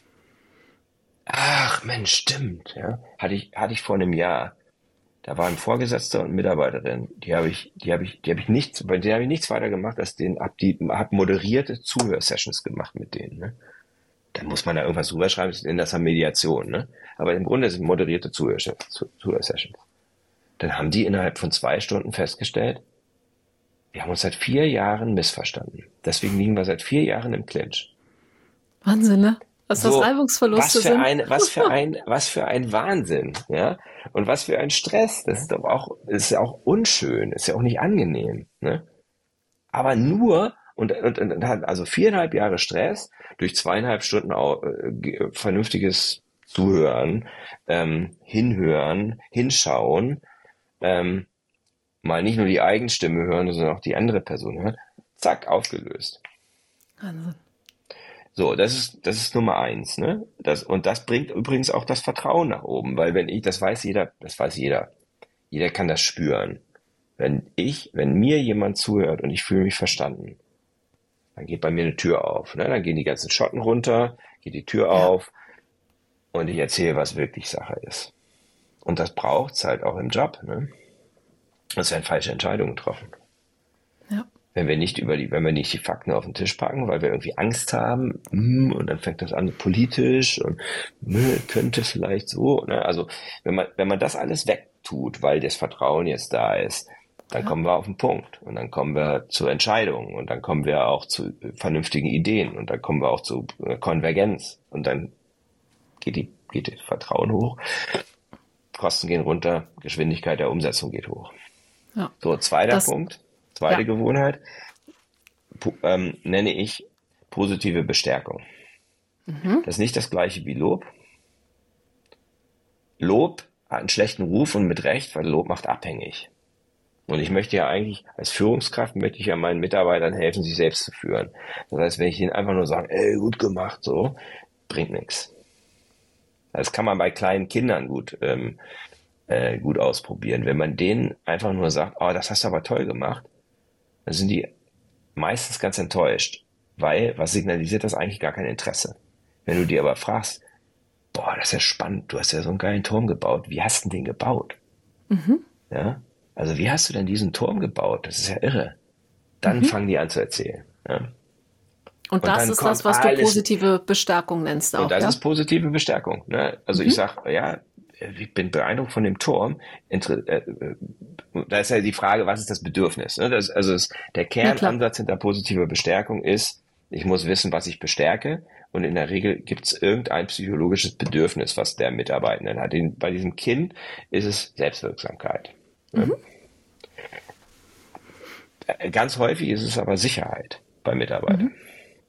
ach Mensch, stimmt, ja. Hatte ich, hatte ich vor einem Jahr. Da war ein Vorgesetzter und Mitarbeiterin, die habe ich, die habe ich, die habe ich nichts, bei denen habe ich nichts weiter gemacht, als den, hab die, hab moderierte Zuhörsessions gemacht mit denen, ne. Dann muss man da irgendwas drüber schreiben, in das ist Mediation, ne. Aber im Grunde sind moderierte Zuhörsessions. Dann haben die innerhalb von zwei Stunden festgestellt, wir haben uns seit vier Jahren missverstanden. Deswegen liegen wir seit vier Jahren im Clinch. Wahnsinn, ne? Was so, das Reibungsverluste was für sind. Ein, was für ein, was für ein Wahnsinn, ja? Und was für ein Stress. Das ist doch auch, das ist ja auch unschön, ist ja auch nicht angenehm, ne? Aber nur, und, und, und also viereinhalb Jahre Stress durch zweieinhalb Stunden auch, äh, vernünftiges Zuhören, ähm, hinhören, hinschauen, ähm, mal nicht nur die Eigenstimme hören, sondern auch die andere Person hören. Zack, aufgelöst. Wahnsinn. So, das ist, das ist Nummer eins, ne? Das, und das bringt übrigens auch das Vertrauen nach oben, weil wenn ich, das weiß jeder, das weiß jeder. Jeder kann das spüren. Wenn ich, wenn mir jemand zuhört und ich fühle mich verstanden, dann geht bei mir eine Tür auf, ne? Dann gehen die ganzen Schotten runter, geht die Tür ja. auf und ich erzähle, was wirklich Sache ist. Und das braucht's halt auch im Job, ne? Es werden falsche Entscheidungen getroffen. Ja. Wenn wir nicht über die, wenn wir nicht die Fakten auf den Tisch packen, weil wir irgendwie Angst haben, und dann fängt das an politisch und könnte vielleicht so, ne? Also wenn man, wenn man das alles wegtut, weil das Vertrauen jetzt da ist, dann ja. kommen wir auf den Punkt und dann kommen wir zu Entscheidungen und dann kommen wir auch zu vernünftigen Ideen und dann kommen wir auch zu Konvergenz und dann geht die, geht das Vertrauen hoch, Kosten gehen runter, Geschwindigkeit der Umsetzung geht hoch. Ja. So, zweiter Das, Punkt, zweite ja. Gewohnheit, po, ähm, nenne ich positive Bestärkung. Mhm. Das ist nicht das gleiche wie Lob. Lob hat einen schlechten Ruf und mit Recht, weil Lob macht abhängig. Und ich möchte ja eigentlich, als Führungskraft möchte ich ja meinen Mitarbeitern helfen, sich selbst zu führen. Das heißt, wenn ich ihnen einfach nur sage, ey, gut gemacht, so, bringt nichts. Das kann man bei kleinen Kindern gut, ähm, äh, gut ausprobieren. Wenn man denen einfach nur sagt, oh, das hast du aber toll gemacht, dann sind die meistens ganz enttäuscht, weil, was signalisiert das eigentlich gar kein Interesse. Wenn du dir aber fragst, boah, das ist ja spannend, du hast ja so einen geilen Turm gebaut, wie hast du den gebaut? Mhm. Ja, also wie hast du denn diesen Turm gebaut? Das ist ja irre. Dann Mhm. fangen die an zu erzählen. Ja? Und, Und das dann ist kommt das, was du alles, positive Bestärkung nennst auch, und das ja? ist positive Bestärkung. Ne? Also ich Mhm. sag, ja, ich bin beeindruckt von dem Turm. Inter äh, da ist ja die Frage, was ist das Bedürfnis? Ne? Das, also es, der Ja, klar. Kernansatz hinter positiver Bestärkung ist, ich muss wissen, was ich bestärke. Und in der Regel gibt es irgendein psychologisches Bedürfnis, was der Mitarbeitende hat. Den, bei diesem Kind ist es Selbstwirksamkeit. Ne? Mhm. Ganz häufig ist es aber Sicherheit bei Mitarbeitern. Mhm.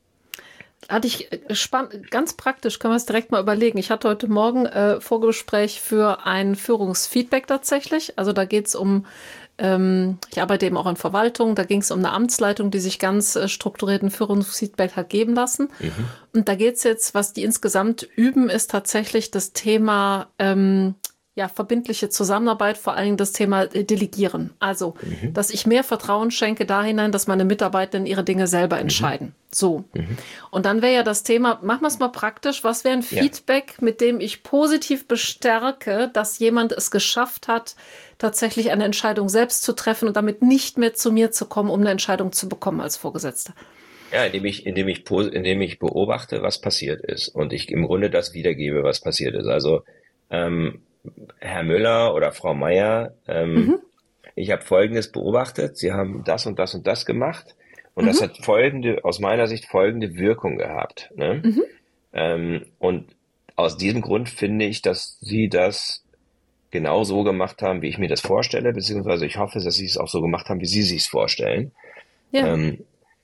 Hatte ich äh, spann- ganz praktisch, können wir es direkt mal überlegen. Ich hatte heute Morgen äh, Vorgespräch für ein Führungsfeedback tatsächlich. Also da geht es um, ähm, ich arbeite eben auch in Verwaltung, da ging es um eine Amtsleitung, die sich ganz äh, strukturierten Führungsfeedback hat geben lassen. Mhm. Und da geht es jetzt, was die insgesamt üben, ist tatsächlich das Thema ähm, ja, verbindliche Zusammenarbeit, vor allen Dingen das Thema äh, Delegieren. Also, Mhm. dass ich mehr Vertrauen schenke da hinein, dass meine Mitarbeitenden ihre Dinge selber entscheiden. So. Mhm. Und dann wäre ja das Thema, machen wir es mal praktisch, was wäre ein Ja. Feedback, mit dem ich positiv bestärke, dass jemand es geschafft hat, tatsächlich eine Entscheidung selbst zu treffen und damit nicht mehr zu mir zu kommen, um eine Entscheidung zu bekommen als Vorgesetzter. Ja, indem ich, indem ich, pos- indem ich beobachte, was passiert ist und ich im Grunde das wiedergebe, was passiert ist. Also ähm, Herr Müller oder Frau Meier, ähm, Mhm. ich habe Folgendes beobachtet. Sie haben das und das und das gemacht und das Mhm. hat folgende, aus meiner Sicht folgende Wirkung gehabt. Ne? Mhm. Ähm, und aus diesem Grund finde ich, dass Sie das genau so gemacht haben, wie ich mir das vorstelle, beziehungsweise ich hoffe, dass Sie es auch so gemacht haben, wie Sie sich es vorstellen. Ja. Ähm,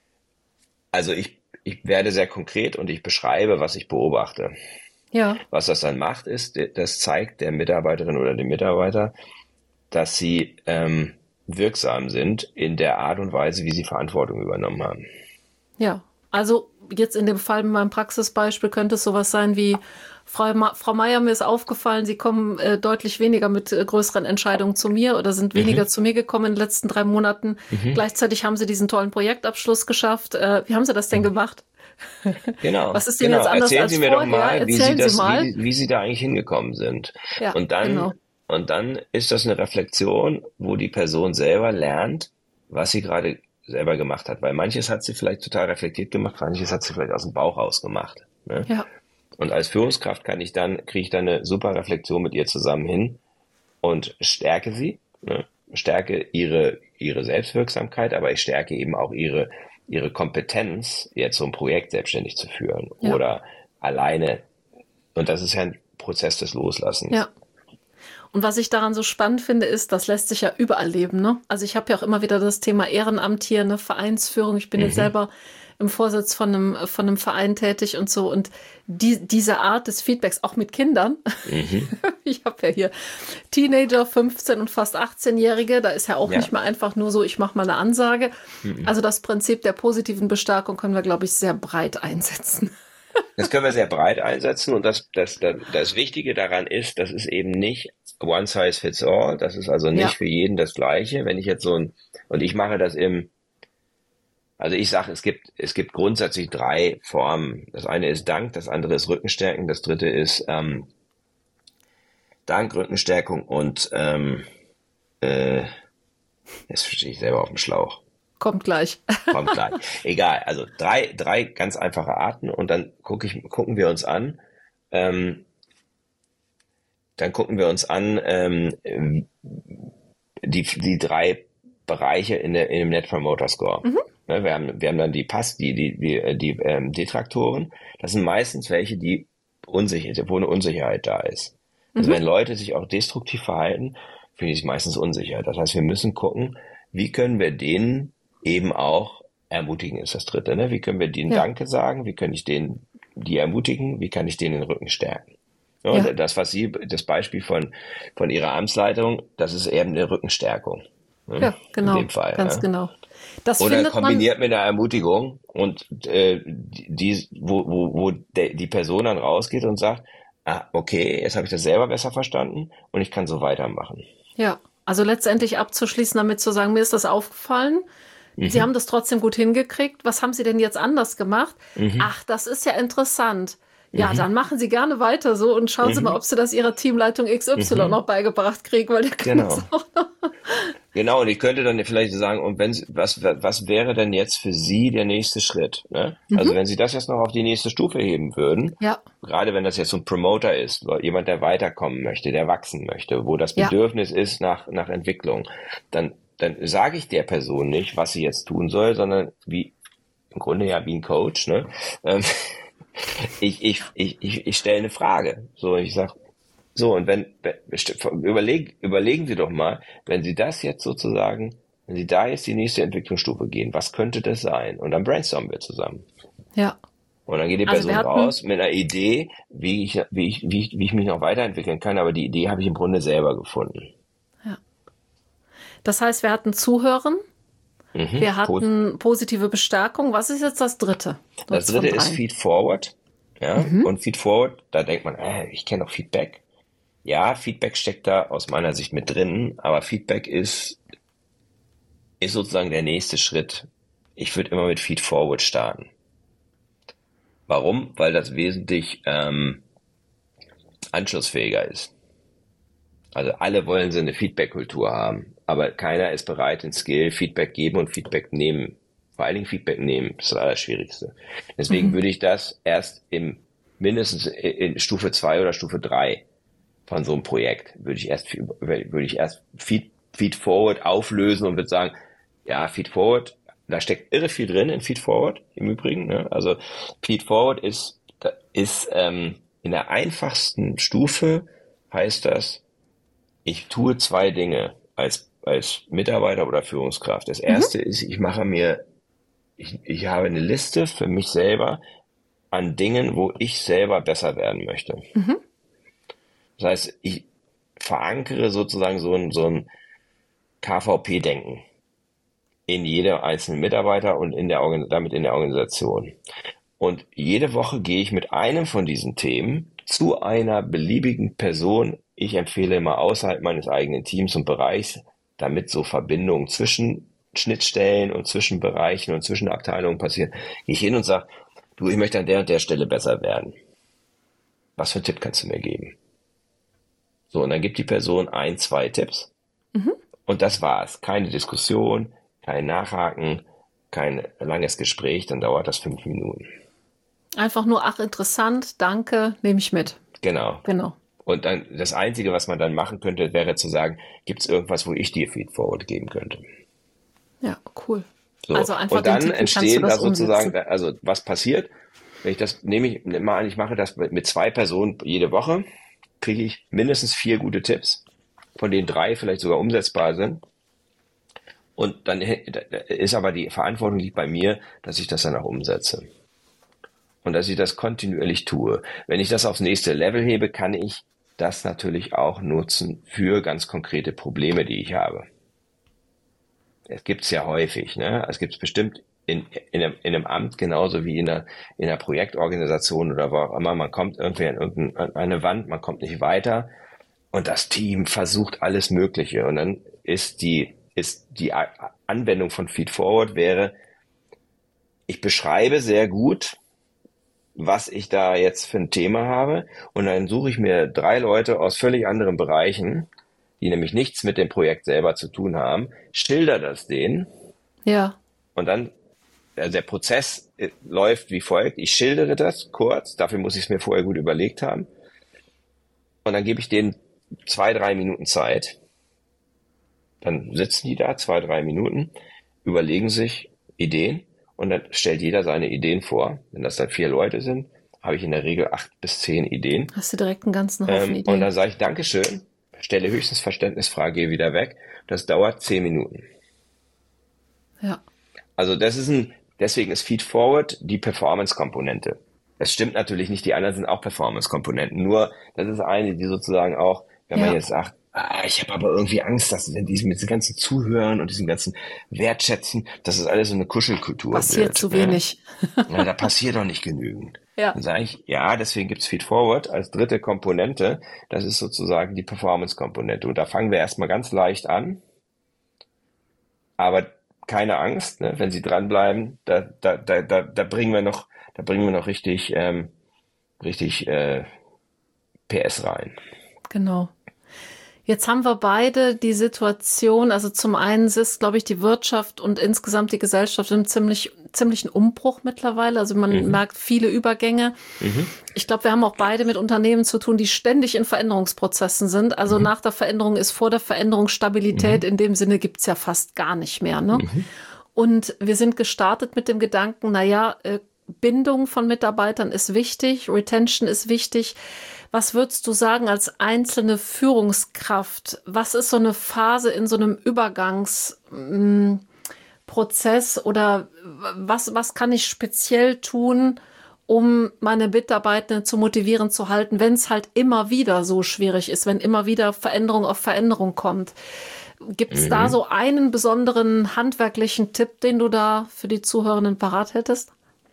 also ich, ich werde sehr konkret und ich beschreibe, was ich beobachte. Ja. Was das dann macht, ist, das zeigt der Mitarbeiterin oder dem Mitarbeiter, dass sie ähm, wirksam sind in der Art und Weise, wie sie Verantwortung übernommen haben. Ja. Also jetzt in dem Fall mit meinem Praxisbeispiel könnte es sowas sein wie, Frau, Ma Frau Meier, mir ist aufgefallen, Sie kommen äh, deutlich weniger mit äh, größeren Entscheidungen zu mir oder sind weniger Mhm. zu mir gekommen in den letzten drei Monaten. Mhm. Gleichzeitig haben Sie diesen tollen Projektabschluss geschafft. Äh, wie haben Sie das denn gemacht? Genau, Was ist denn genau. jetzt anders Erzählen als Sie mir doch vorher? mal, wie Sie Erzählen Sie das, mal. wie, wie Sie da eigentlich hingekommen sind. Ja, Und dann, genau. und dann ist das eine Reflexion, wo die Person selber lernt, was sie gerade selber gemacht hat. Weil manches hat sie vielleicht total reflektiert gemacht, manches hat sie vielleicht aus dem Bauch raus gemacht. Ne? Ja, Und als Führungskraft kann ich dann, kriege ich dann eine super Reflexion mit ihr zusammen hin und stärke sie, ne? Stärke ihre, ihre Selbstwirksamkeit, aber ich stärke eben auch ihre, ihre Kompetenz, jetzt so ein Projekt selbstständig zu führen ja, oder alleine. Und das ist ja ein Prozess des Loslassens. ja. Und was ich daran so spannend finde, ist, das lässt sich ja überall leben. Ne? Also ich habe ja auch immer wieder das Thema Ehrenamt hier, eine Vereinsführung. Ich bin jetzt Mhm. selber im Vorsitz von einem, von einem Verein tätig und so. Und die, diese Art des Feedbacks, auch mit Kindern. Mhm. Ich habe ja hier Teenager, fünfzehn- und fast achtzehnjährige. Da ist ja auch Ja. nicht mehr einfach nur so, ich mache mal eine Ansage. Mhm. Also das Prinzip der positiven Bestärkung können wir, glaube ich, sehr breit einsetzen. Das können wir sehr breit einsetzen und das, das, das, das Wichtige daran ist, das ist eben nicht one size fits all, das ist also nicht Ja. für jeden das Gleiche. Wenn ich jetzt so ein, und ich mache das im, also ich sage, es gibt, es gibt grundsätzlich drei Formen. Das eine ist Dank, das andere ist Rückenstärken, das dritte ist ähm, Dank, Rückenstärkung und ähm, äh, jetzt stehe ich selber auf dem Schlauch. Kommt gleich. Kommt gleich. Egal, also drei, drei ganz einfache Arten und dann guck ich, gucken wir uns an, ähm, dann gucken wir uns an ähm, die, die drei Bereiche in, der, in dem Net Promoter Score. Mhm. Ne, wir haben, wir haben dann die Pass, die, die, die, die ähm, Detraktoren. Das sind meistens welche, die unsicher, wo eine Unsicherheit da ist. Also Mhm. wenn Leute sich auch destruktiv verhalten, fühlen sich meistens unsicher. Das heißt, wir müssen gucken, wie können wir denen eben auch ermutigen, ist das dritte, ne? Wie können wir denen Ja. Danke sagen? Wie kann ich denen die ermutigen? Wie kann ich denen den Rücken stärken? Ja, Ja. und das, was Sie, das Beispiel von, von Ihrer Amtsleitung, das ist eben eine Rückenstärkung. Ne? Ja, genau. In dem Fall. Ganz ja. genau. Das Oder findet man. kombiniert mit einer Ermutigung und äh, die, wo, wo, wo de, die Person dann rausgeht und sagt, ah, okay, jetzt habe ich das selber besser verstanden und ich kann so weitermachen. Ja, also letztendlich abzuschließen, damit zu sagen, mir ist das aufgefallen. Sie haben das trotzdem gut hingekriegt. Was haben Sie denn jetzt anders gemacht? Mhm. Ach, das ist ja interessant. Ja, Mhm. dann machen Sie gerne weiter so und schauen Sie Mhm. mal, ob Sie das Ihrer Teamleitung X Y Mhm. noch beigebracht kriegen, weil der kann Genau. das auch noch. Genau, und ich könnte dann vielleicht sagen, und wenn Sie, was, was wäre denn jetzt für Sie der nächste Schritt? Ne? Also wenn Sie das jetzt noch auf die nächste Stufe heben würden, Ja, gerade wenn das jetzt so ein Promoter ist, jemand, der weiterkommen möchte, der wachsen möchte, wo das Ja. Bedürfnis ist nach, nach Entwicklung, dann, dann sage ich der Person nicht, was sie jetzt tun soll, sondern wie, im Grunde ja wie ein Coach, ne? Ähm, ich, ich, ich, ich, ich stelle eine Frage. So, ich sag, so, und wenn, überleg, überlegen Sie doch mal, wenn Sie das jetzt sozusagen, wenn Sie da jetzt die nächste Entwicklungsstufe gehen, was könnte das sein? Und dann brainstormen wir zusammen. ja. Und dann geht die Also Person wir hatten- raus mit einer Idee, wie ich, wie ich, wie ich, wie ich mich noch weiterentwickeln kann, aber die Idee habe ich im Grunde selber gefunden. Das heißt, wir hatten Zuhören, Mhm. wir hatten positive Bestärkung. Was ist jetzt das dritte? Das Von dritte ist dreien. Feed Forward. Ja, und Feed Forward, da denkt man, äh, ich kenne auch Feedback. Ja, Feedback steckt da aus meiner Sicht mit drin, aber Feedback ist, ist sozusagen der nächste Schritt. Ich würde immer mit Feed Forward starten. Warum? Weil das wesentlich ähm, anschlussfähiger ist. Also alle wollen so eine Feedback-Kultur haben, aber keiner ist bereit, in Skill Feedback geben und Feedback nehmen. Vor allen Dingen Feedback nehmen, das ist das Allerschwierigste. Deswegen würde ich das erst im mindestens in Stufe zwei oder Stufe drei von so einem Projekt würde ich erst würde ich erst Feed, Feed Forward auflösen und würde sagen, ja, Feed Forward, da steckt irre viel drin in Feed Forward im Übrigen. Ne? Also Feed Forward ist ist ähm, in der einfachsten Stufe heißt das, ich tue zwei Dinge als als Mitarbeiter oder Führungskraft. Das erste ist, ich mache mir Ich, ich habe eine Liste für mich selber an Dingen, wo ich selber besser werden möchte. Mhm. Das heißt, ich verankere sozusagen so ein, so ein K V P-Denken in jeder einzelnen Mitarbeiter und in der Organ- damit in der Organisation. Und jede Woche gehe ich mit einem von diesen Themen zu einer beliebigen Person. Ich empfehle immer außerhalb meines eigenen Teams und Bereichs, damit so Verbindungen zwischen Schnittstellen und zwischen Bereichen und zwischen Abteilungen passieren, gehe ich hin und sage, du, ich möchte an der und der Stelle besser werden. Was für einen Tipp kannst du mir geben? So, und dann gibt die Person ein, zwei Tipps. Mhm. Und das war's. Keine Diskussion, kein Nachhaken, kein langes Gespräch, dann dauert das fünf Minuten. Einfach nur, ach, interessant, danke, nehme ich mit. Genau. Genau. Und dann das Einzige, was man dann machen könnte, wäre zu sagen, gibt es irgendwas, wo ich dir Feedforward geben könnte? Ja, cool. So. Also einfach und dann den Tipp, wie kannst du entstehen das da sozusagen, umsetzen? also was passiert, wenn ich das, nehme ich nimm mal an, ich mache das mit mit zwei Personen jede Woche, kriege ich mindestens vier gute Tipps, von denen drei vielleicht sogar umsetzbar sind. Und dann ist aber die Verantwortung liegt bei mir, dass ich das dann auch umsetze. Und dass ich das kontinuierlich tue. Wenn ich das aufs nächste Level hebe, kann ich das natürlich auch nutzen für ganz konkrete Probleme, die ich habe. Es gibt's ja häufig, ne? Es gibt's bestimmt in, in, einem, in einem Amt genauso wie in einer, in einer Projektorganisation oder wo auch immer. Man kommt irgendwie an irgendeine Wand, man kommt nicht weiter und das Team versucht alles Mögliche. Und dann ist die, ist die Anwendung von Feedforward wäre, ich beschreibe sehr gut, was ich da jetzt für ein Thema habe und dann suche ich mir drei Leute aus völlig anderen Bereichen, die nämlich nichts mit dem Projekt selber zu tun haben, schilder das denen. Ja. Und dann, also der Prozess läuft wie folgt. Ich schildere das kurz, dafür muss ich es mir vorher gut überlegt haben. Und dann gebe ich denen zwei, drei Minuten Zeit. Dann sitzen die da, zwei, drei Minuten, überlegen sich Ideen und dann stellt jeder seine Ideen vor. Wenn das dann vier Leute sind, habe ich in der Regel acht bis zehn Ideen. Hast du direkt einen ganzen Haufen ähm, Ideen. Und dann sage ich, Dankeschön. stelle höchstens Verständnisfrage, gehe wieder weg. Das dauert zehn Minuten. Ja. Also das ist ein, deswegen ist Feedforward die Performance-Komponente. Es stimmt natürlich nicht, die anderen sind auch Performance-Komponenten. Nur, das ist eine, die sozusagen auch, wenn man Ja. jetzt sagt, ah, ich habe aber irgendwie Angst, dass wenn die mit diesem ganzen Zuhören und diesem ganzen Wertschätzen, dass es alles so eine Kuschelkultur Passiert wird. zu Ne? wenig. Ja, da passiert doch nicht genügend. Ja. Dann sage ich, ja, deswegen gibt's Feedforward als dritte Komponente. Das ist sozusagen die Performance-Komponente. Und da fangen wir erstmal ganz leicht an. Aber keine Angst, ne? Wenn Sie dranbleiben, da, da, da, da, da bringen wir noch, da bringen wir noch richtig, ähm, richtig äh, P S rein. Genau. Jetzt haben wir beide die Situation, also zum einen ist, glaube ich, die Wirtschaft und insgesamt die Gesellschaft im ziemlich, ziemlichen Umbruch mittlerweile. Also man Mhm. merkt viele Übergänge. Mhm. Ich glaube, wir haben auch beide mit Unternehmen zu tun, die ständig in Veränderungsprozessen sind. Also Mhm. nach der Veränderung ist vor der Veränderung Stabilität. Mhm. In dem Sinne gibt's ja fast gar nicht mehr. Ne? Mhm. Und wir sind gestartet mit dem Gedanken, naja, äh, Bindung von Mitarbeitern ist wichtig, Retention ist wichtig. Was würdest du sagen als einzelne Führungskraft? Was ist so eine Phase in so einem Übergangsprozess oder was, was kann ich speziell tun, um meine Mitarbeitenden zu motivieren zu halten, wenn es halt immer wieder so schwierig ist, wenn immer wieder Veränderung auf Veränderung kommt? Gibt es Mhm. da so einen besonderen handwerklichen Tipp, den du da für die Zuhörenden parat hättest?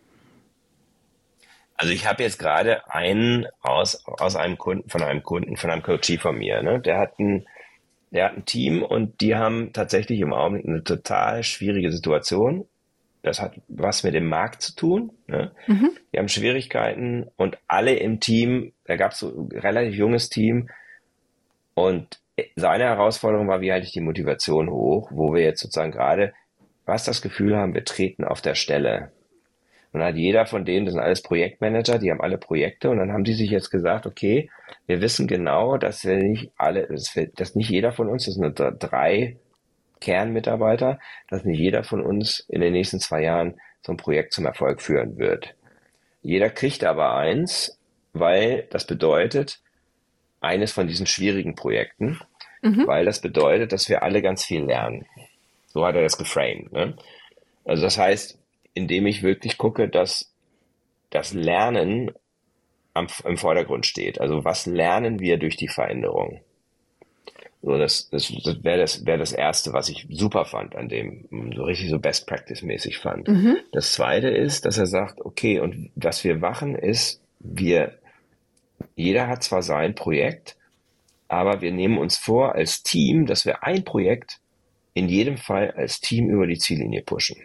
Also ich habe jetzt gerade einen aus aus einem Kunden, von einem Kunden, von einem Coachee von mir, ne? Der hat ein, der hat ein Team und die haben tatsächlich im Augenblick eine total schwierige Situation. Das hat was mit dem Markt zu tun, ne? Mhm. Die haben Schwierigkeiten und alle im Team, da gab es so ein relativ junges Team und seine Herausforderung war, wie halte ich die Motivation hoch, wo wir jetzt sozusagen gerade was das Gefühl haben, wir treten auf der Stelle. Und dann hat jeder von denen, das sind alles Projektmanager, die haben alle Projekte und dann haben die sich jetzt gesagt, okay, wir wissen genau, dass wir nicht alle, dass, wir, dass nicht jeder von uns, das sind nur drei Kernmitarbeiter, dass nicht jeder von uns in den nächsten zwei Jahren so ein Projekt zum Erfolg führen wird. Jeder kriegt aber eins, weil das bedeutet, eines von diesen schwierigen Projekten, Mhm. weil das bedeutet, dass wir alle ganz viel lernen. So hat er das geframed, ne? Also das heißt, indem ich wirklich gucke, dass das Lernen am, im Vordergrund steht. Also was lernen wir durch die Veränderung? So, das, das, das wäre das, wäre das Erste, was ich super fand an dem, so richtig so Best Practice mäßig fand. Mhm. Das Zweite ist, dass er sagt, okay, und was wir machen ist, wir, jeder hat zwar sein Projekt, aber wir nehmen uns vor als Team, dass wir ein Projekt in jedem Fall als Team über die Ziellinie pushen.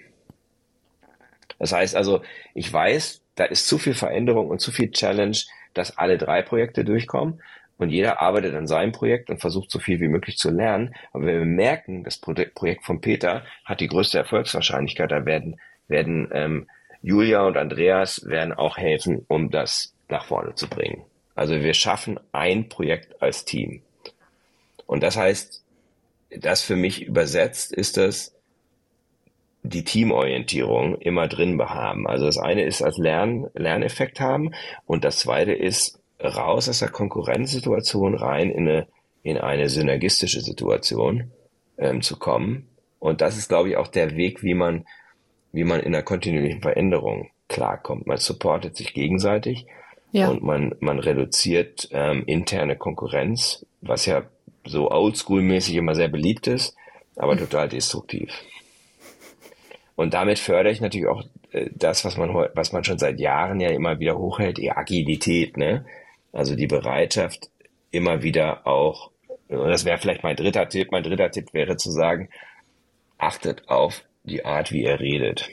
Das heißt also, ich weiß, da ist zu viel Veränderung und zu viel Challenge, dass alle drei Projekte durchkommen und jeder arbeitet an seinem Projekt und versucht so viel wie möglich zu lernen. Aber wenn wir merken, das Projekt von Peter hat die größte Erfolgswahrscheinlichkeit, da werden, werden ähm, Julia und Andreas werden auch helfen, um das nach vorne zu bringen. Also wir schaffen ein Projekt als Team. Und das heißt, das für mich übersetzt ist das, die Teamorientierung immer drin haben. Also das eine ist als Lern, Lerneffekt haben und das zweite ist raus aus der Konkurrenzsituation rein in eine, in eine synergistische Situation ähm, zu kommen. Und das ist, glaube ich, auch der Weg, wie man, wie man in einer kontinuierlichen Veränderung klarkommt. Man supportet sich gegenseitig Ja. und man, man reduziert ähm, interne Konkurrenz, was ja so oldschool-mäßig immer sehr beliebt ist, aber total destruktiv. Und damit fördere ich natürlich auch äh, das, was man was man schon seit Jahren ja immer wieder hochhält, die Agilität, ne? Also die Bereitschaft, immer wieder auch, und das wäre vielleicht mein dritter Tipp, mein dritter Tipp wäre zu sagen, achtet auf die Art, wie ihr redet.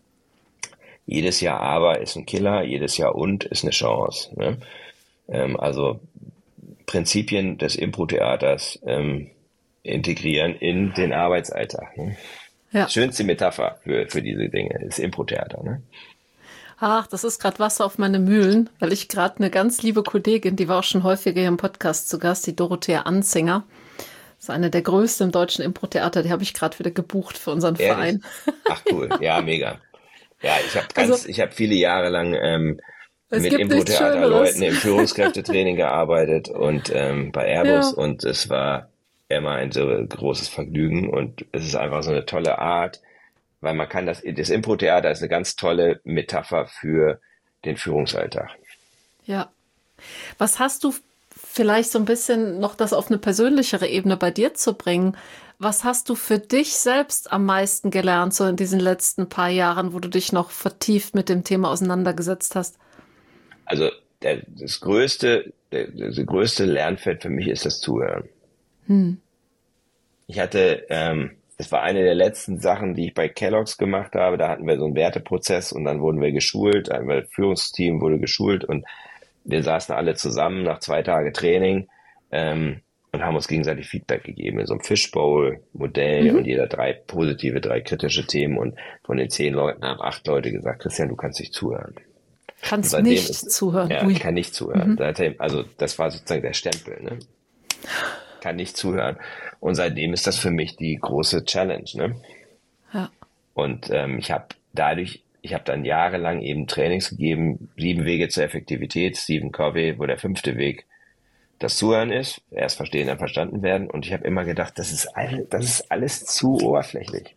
Jedes Jahr aber ist ein Killer, jedes Jahr und ist eine Chance, ne? Ähm, also Prinzipien des Impro-Theaters ähm, integrieren in den Arbeitsalltag, ne? Ja. Schönste Metapher für, für diese Dinge ist Impro-Theater, ne? Ach, das ist gerade Wasser auf meine Mühlen, weil ich gerade eine ganz liebe Kollegin, die war auch schon häufiger hier im Podcast zu Gast, die Dorothea Anzinger. Das ist eine der größten im deutschen Impro-Theater, die habe ich gerade wieder gebucht für unseren Ehrlich? Verein. Ach cool, ja, mega. Ja, ich habe ganz, Also- ich habe viele Jahre lang ähm, Es mit gibt nichts Impro-Theaterleuten im Schöneres. Führungskräftetraining gearbeitet und ähm, bei Airbus Ja, und es war immer ein so großes Vergnügen und es ist einfach so eine tolle Art, weil man kann das, das Impro-Theater ist eine ganz tolle Metapher für den Führungsalltag. ja. Was hast du vielleicht so ein bisschen noch das auf eine persönlichere Ebene bei dir zu bringen? Was hast du für dich selbst am meisten gelernt, so in diesen letzten paar Jahren, wo du dich noch vertieft mit dem Thema auseinandergesetzt hast? Also der, das größte, der, das größte Lernfeld für mich ist das Zuhören. Hm. Ich hatte, ähm, das war eine der letzten Sachen, die ich bei Kellogg's gemacht habe. Da hatten wir so einen Werteprozess und dann wurden wir geschult. Ein Führungsteam wurde geschult und wir saßen alle zusammen nach zwei Tagen Training ähm, und haben uns gegenseitig Feedback gegeben in so einem Fishbowl-Modell und Mhm. jeder drei positive, drei kritische Themen und von den zehn Leuten haben acht Leute gesagt, Christian, du kannst nicht zuhören. Und Kannst seitdem nicht ist, zuhören. ja, ich Ui. kann nicht zuhören. Mhm. Seitdem, also das war sozusagen der Stempel, ne? Kann nicht zuhören. Und seitdem ist das für mich die große Challenge, ne? Ja. Und ähm, ich habe dadurch, ich habe dann jahrelang eben Trainings gegeben, sieben Wege zur Effektivität, Stephen Covey, wo der fünfte Weg das Zuhören ist, erst verstehen, dann verstanden werden. Und ich habe immer gedacht, das ist alles, das ist alles zu oberflächlich.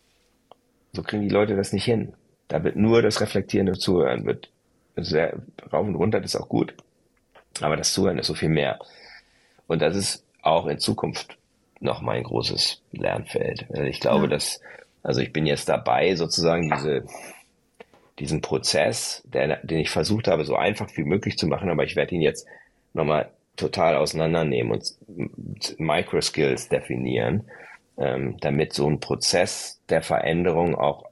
So kriegen die Leute das nicht hin. Da wird nur das reflektierende Zuhören wird sehr rauf und runter, das ist auch gut. Aber das Zuhören ist so viel mehr. Und das ist auch in Zukunft noch mein großes Lernfeld. Ich glaube, Ja. dass, also ich bin jetzt dabei, sozusagen diese, diesen Prozess, der, den ich versucht habe, so einfach wie möglich zu machen, aber ich werde ihn jetzt nochmal total auseinandernehmen und Microskills definieren, ähm, damit so ein Prozess der Veränderung auch,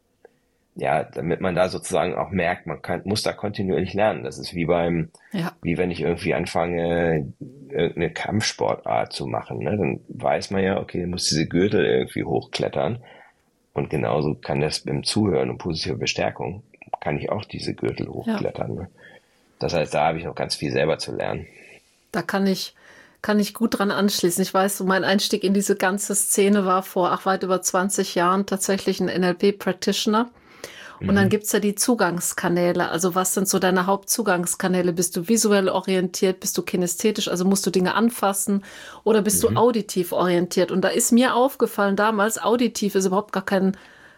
ja, damit man da sozusagen auch merkt, man kann, muss da kontinuierlich lernen. Das ist wie beim, Ja. wie wenn ich irgendwie anfange, irgendeine Kampfsportart zu machen, ne? Dann weiß man ja, okay, muss diese Gürtel irgendwie hochklettern. Und genauso kann das beim Zuhören und positive Bestärkung, kann ich auch diese Gürtel Ja. hochklettern, ne? Das heißt, da habe ich noch ganz viel selber zu lernen. Da kann ich, kann ich gut dran anschließen. Ich weiß, so mein Einstieg in diese ganze Szene war vor ach, weit über zwanzig Jahren tatsächlich ein N L P-Practitioner. Und dann Mhm. gibt's ja die Zugangskanäle. Also was sind so deine Hauptzugangskanäle? Bist du visuell orientiert? Bist du kinästhetisch? Also musst du Dinge anfassen? Oder bist du Mhm. auditiv orientiert? Und da ist mir aufgefallen damals, auditiv ist überhaupt gar kein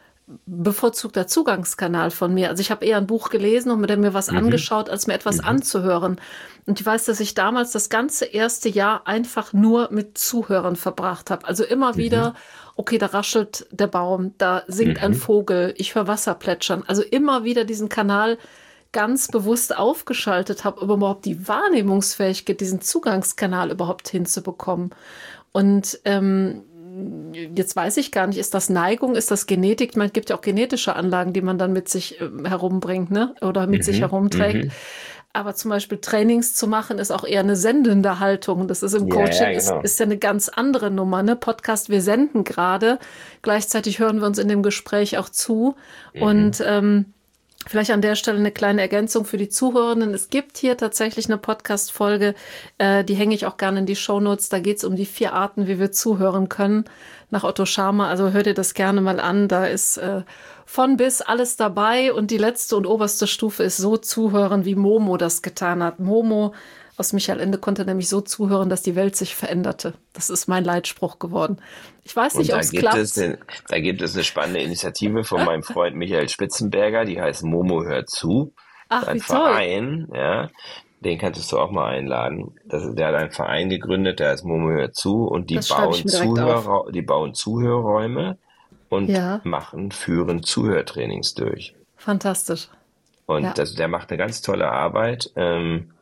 bevorzugter Zugangskanal von mir. Also ich habe eher ein Buch gelesen und mit mir was Mhm. angeschaut, als mir etwas Mhm. anzuhören. Und ich weiß, dass ich damals das ganze erste Jahr einfach nur mit Zuhören verbracht habe. Also immer wieder, Mhm. okay, da raschelt der Baum, da singt ein Mhm. Vogel, ich höre Wasser plätschern. Also immer wieder diesen Kanal ganz bewusst aufgeschaltet habe, um überhaupt die Wahrnehmungsfähigkeit, diesen Zugangskanal überhaupt hinzubekommen. Und ähm, jetzt weiß ich gar nicht, ist das Neigung, ist das Genetik? Man gibt ja auch genetische Anlagen, die man dann mit sich äh, herumbringt, ne? Oder mit sich Mhm. herumträgt. Mhm. Aber zum Beispiel Trainings zu machen, ist auch eher eine sendende Haltung. Das ist im Ja, Coaching, ja, ist, genau. ist ja eine ganz andere Nummer, ne? Podcast, wir senden gerade. Gleichzeitig hören wir uns in dem Gespräch auch zu. Mhm. Und ähm, vielleicht an der Stelle eine kleine Ergänzung für die Zuhörenden. Es gibt hier tatsächlich eine Podcast-Folge, äh, die hänge ich auch gerne in die Shownotes. Da geht es um die vier Arten, wie wir zuhören können, nach Otto Scharmer. Also hör dir das gerne mal an. Da ist äh, von bis alles dabei. Und die letzte und oberste Stufe ist so zuhören, wie Momo das getan hat. Momo aus Michael Ende konnte nämlich so zuhören, dass die Welt sich veränderte. Das ist mein Leitspruch geworden. Ich weiß Und nicht, ob da es gibt es, klappt. den, da gibt es eine spannende Initiative von meinem Freund Michael Spitzenberger, die heißt Momo hört zu. Das ist Ach, ein wie toll. Verein, ja, den kannst du auch mal einladen. Das, der hat einen Verein gegründet, der heißt Momo hört zu und die Das schreibe ich bauen mir direkt auf. Zuhörer, die bauen Zuhörräume und Ja, machen, führen Zuhörtrainings durch. fantastisch. Und Ja. das, der macht eine ganz tolle Arbeit, ähm,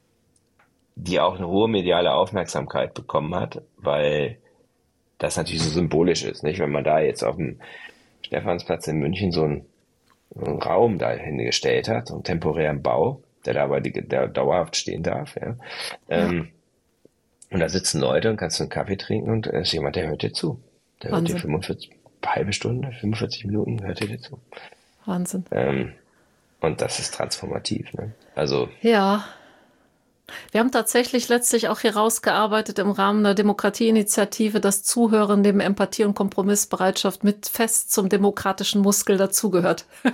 die auch eine hohe mediale Aufmerksamkeit bekommen hat, weil das natürlich so symbolisch ist, nicht? Wenn man da jetzt auf dem Stephansplatz in München so einen, so einen Raum da hingestellt hat, so einen temporären Bau, der da aber die, der dauerhaft stehen darf, ja. Ja, Ähm, und da sitzen Leute und kannst einen Kaffee trinken und es ist jemand, der hört dir zu. Der hört dir Wahnsinn, fünfundvierzig, halbe Stunde, fünfundvierzig Minuten hört dir zu. Wahnsinn. Ähm, und das ist transformativ, ne? Also, Ja, wir haben tatsächlich letztlich auch hier rausgearbeitet im Rahmen der Demokratieinitiative, dass Zuhören, dem Empathie und Kompromissbereitschaft mit fest zum demokratischen Muskel dazugehört.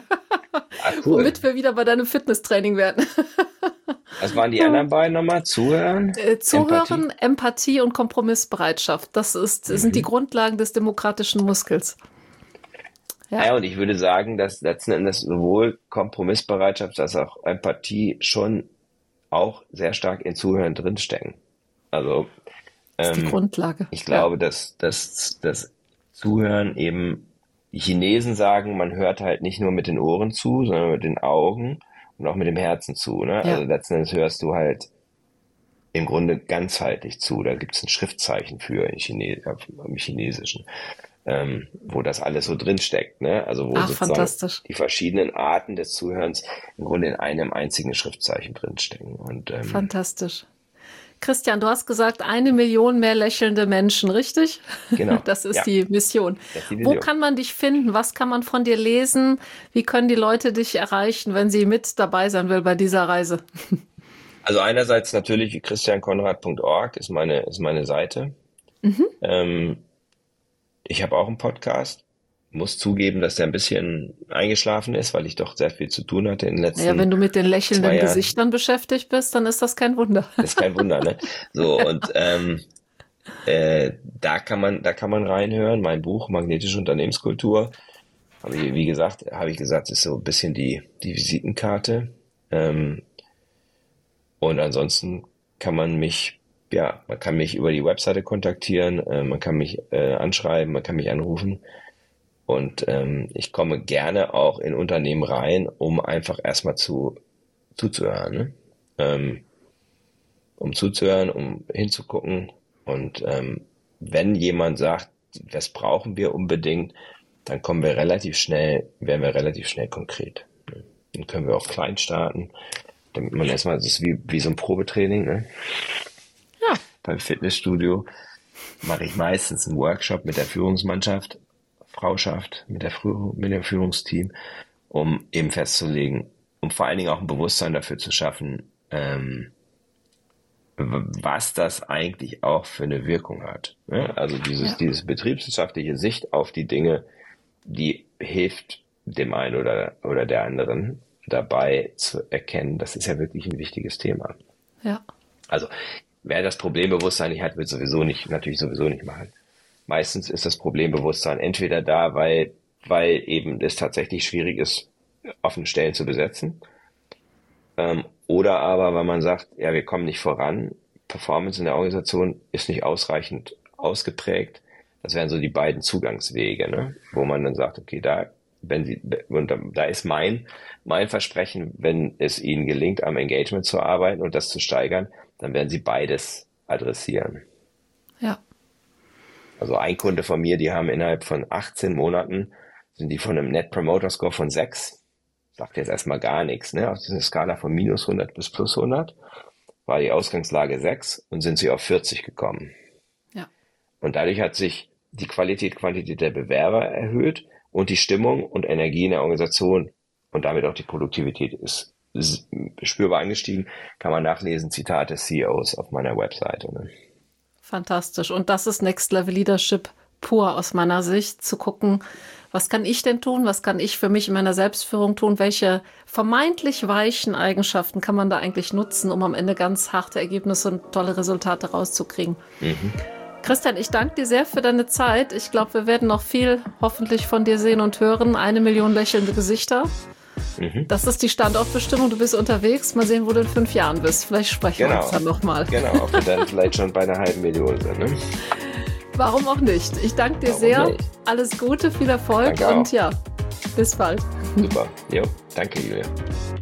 Ah, cool. Womit wir wieder bei deinem Fitnesstraining werden. Was waren die anderen beiden nochmal? Zuhören? Äh, Zuhören, Empathie? Empathie und Kompromissbereitschaft. Das ist, mhm. sind die Grundlagen des demokratischen Muskels. Ja. ja, und ich würde sagen, dass letzten Endes sowohl Kompromissbereitschaft als auch Empathie schon auch sehr stark in Zuhören drinstecken. Also das ist die ähm, Grundlage. Ich glaube, ja. dass das dass Zuhören eben, die Chinesen sagen, man hört halt nicht nur mit den Ohren zu, sondern mit den Augen und auch mit dem Herzen zu. Ne? Ja. Also letzten Endes hörst du halt im Grunde ganzheitlich zu. Da gibt es ein Schriftzeichen für in Chine- im Chinesischen. Ähm, wo das alles so drin steckt, ne? Also wo Ach, sozusagen die verschiedenen Arten des Zuhörens im Grunde in einem einzigen Schriftzeichen drinstecken. Und, ähm, fantastisch. Christian, du hast gesagt, eine Million mehr lächelnde Menschen, richtig? Genau. Das ist, ja. die Mission. Das ist die Vision. Wo kann man dich finden? Was kann man von dir lesen? Wie können die Leute dich erreichen, wenn sie mit dabei sein will bei dieser Reise? Also einerseits natürlich christian konrad punkt org ist meine, ist meine Seite. Mhm. Ähm, Ich habe auch einen Podcast, muss zugeben, dass der ein bisschen eingeschlafen ist, weil ich doch sehr viel zu tun hatte in den letzten Jahren. Ja, wenn du mit den lächelnden Gesichtern beschäftigt bist, dann ist das kein Wunder. Das ist kein Wunder, ne? So, und ähm, äh, da kann man, da kann man reinhören. Mein Buch Magnetische Unternehmenskultur, habe ich, wie gesagt, habe ich gesagt, ist so ein bisschen die, die Visitenkarte. Ähm, und ansonsten kann man mich Ja, man kann mich über die Webseite kontaktieren, äh, man kann mich äh, anschreiben, man kann mich anrufen und ähm, ich komme gerne auch in Unternehmen rein, um einfach erstmal zu zuzuhören, ne? ähm, um zuzuhören, um hinzugucken und ähm, wenn jemand sagt, das brauchen wir unbedingt, dann kommen wir relativ schnell, werden wir relativ schnell konkret. Ne? Dann können wir auch klein starten, damit man erstmal, das ist wie, wie so ein Probetraining, ne? Beim Fitnessstudio mache ich meistens einen Workshop mit der Führungsmannschaft, Frauschaft, mit der Führung, mit dem Führungsteam, um eben festzulegen, um vor allen Dingen auch ein Bewusstsein dafür zu schaffen, ähm, was das eigentlich auch für eine Wirkung hat. Ja, also dieses, ja. dieses betriebswirtschaftliche Sicht auf die Dinge, die hilft dem einen oder, oder der anderen dabei zu erkennen, das ist ja wirklich ein wichtiges Thema. Ja. Also wer das Problembewusstsein nicht hat, wird sowieso nicht, natürlich sowieso nicht machen. Meistens ist das Problembewusstsein entweder da, weil, weil eben es tatsächlich schwierig ist, offene Stellen zu besetzen, ähm, oder aber, weil man sagt, ja, wir kommen nicht voran, Performance in der Organisation ist nicht ausreichend ausgeprägt. Das wären so die beiden Zugangswege, ne? Wo man dann sagt, okay, da, wenn sie, und da, da ist mein, mein Versprechen, wenn es ihnen gelingt, am Engagement zu arbeiten und das zu steigern, dann werden sie beides adressieren. Ja. Also ein Kunde von mir, die haben innerhalb von achtzehn Monaten, sind die von einem Net Promoter Score von sechs, sagt jetzt erstmal gar nichts, ne? Auf dieser Skala von minus hundert bis plus hundert war die Ausgangslage sechs und sind sie auf vierzig gekommen. Ja. Und dadurch hat sich die Qualität, Quantität der Bewerber erhöht und die Stimmung und Energie in der Organisation und damit auch die Produktivität ist spürbar angestiegen, kann man nachlesen, Zitat des C E Os auf meiner Webseite. Ne? Fantastisch. Und das ist Next Level Leadership pur aus meiner Sicht, zu gucken, was kann ich denn tun, was kann ich für mich in meiner Selbstführung tun, welche vermeintlich weichen Eigenschaften kann man da eigentlich nutzen, um am Ende ganz harte Ergebnisse und tolle Resultate rauszukriegen. Mhm. Christian, ich danke dir sehr für deine Zeit. Ich glaube, wir werden noch viel hoffentlich von dir sehen und hören. Eine Million lächelnde Gesichter. Mhm. Das ist die Standortbestimmung. Du bist unterwegs. Mal sehen, wo du in fünf Jahren bist. Vielleicht sprechen genau. wir uns dann nochmal. Genau, ob wir dann vielleicht schon bei einer halben Million sind. Ne? Warum auch nicht? Ich danke dir Warum sehr. Nicht? Alles Gute, viel Erfolg danke und auch. ja, bis bald. Super. Jo, danke, Julia.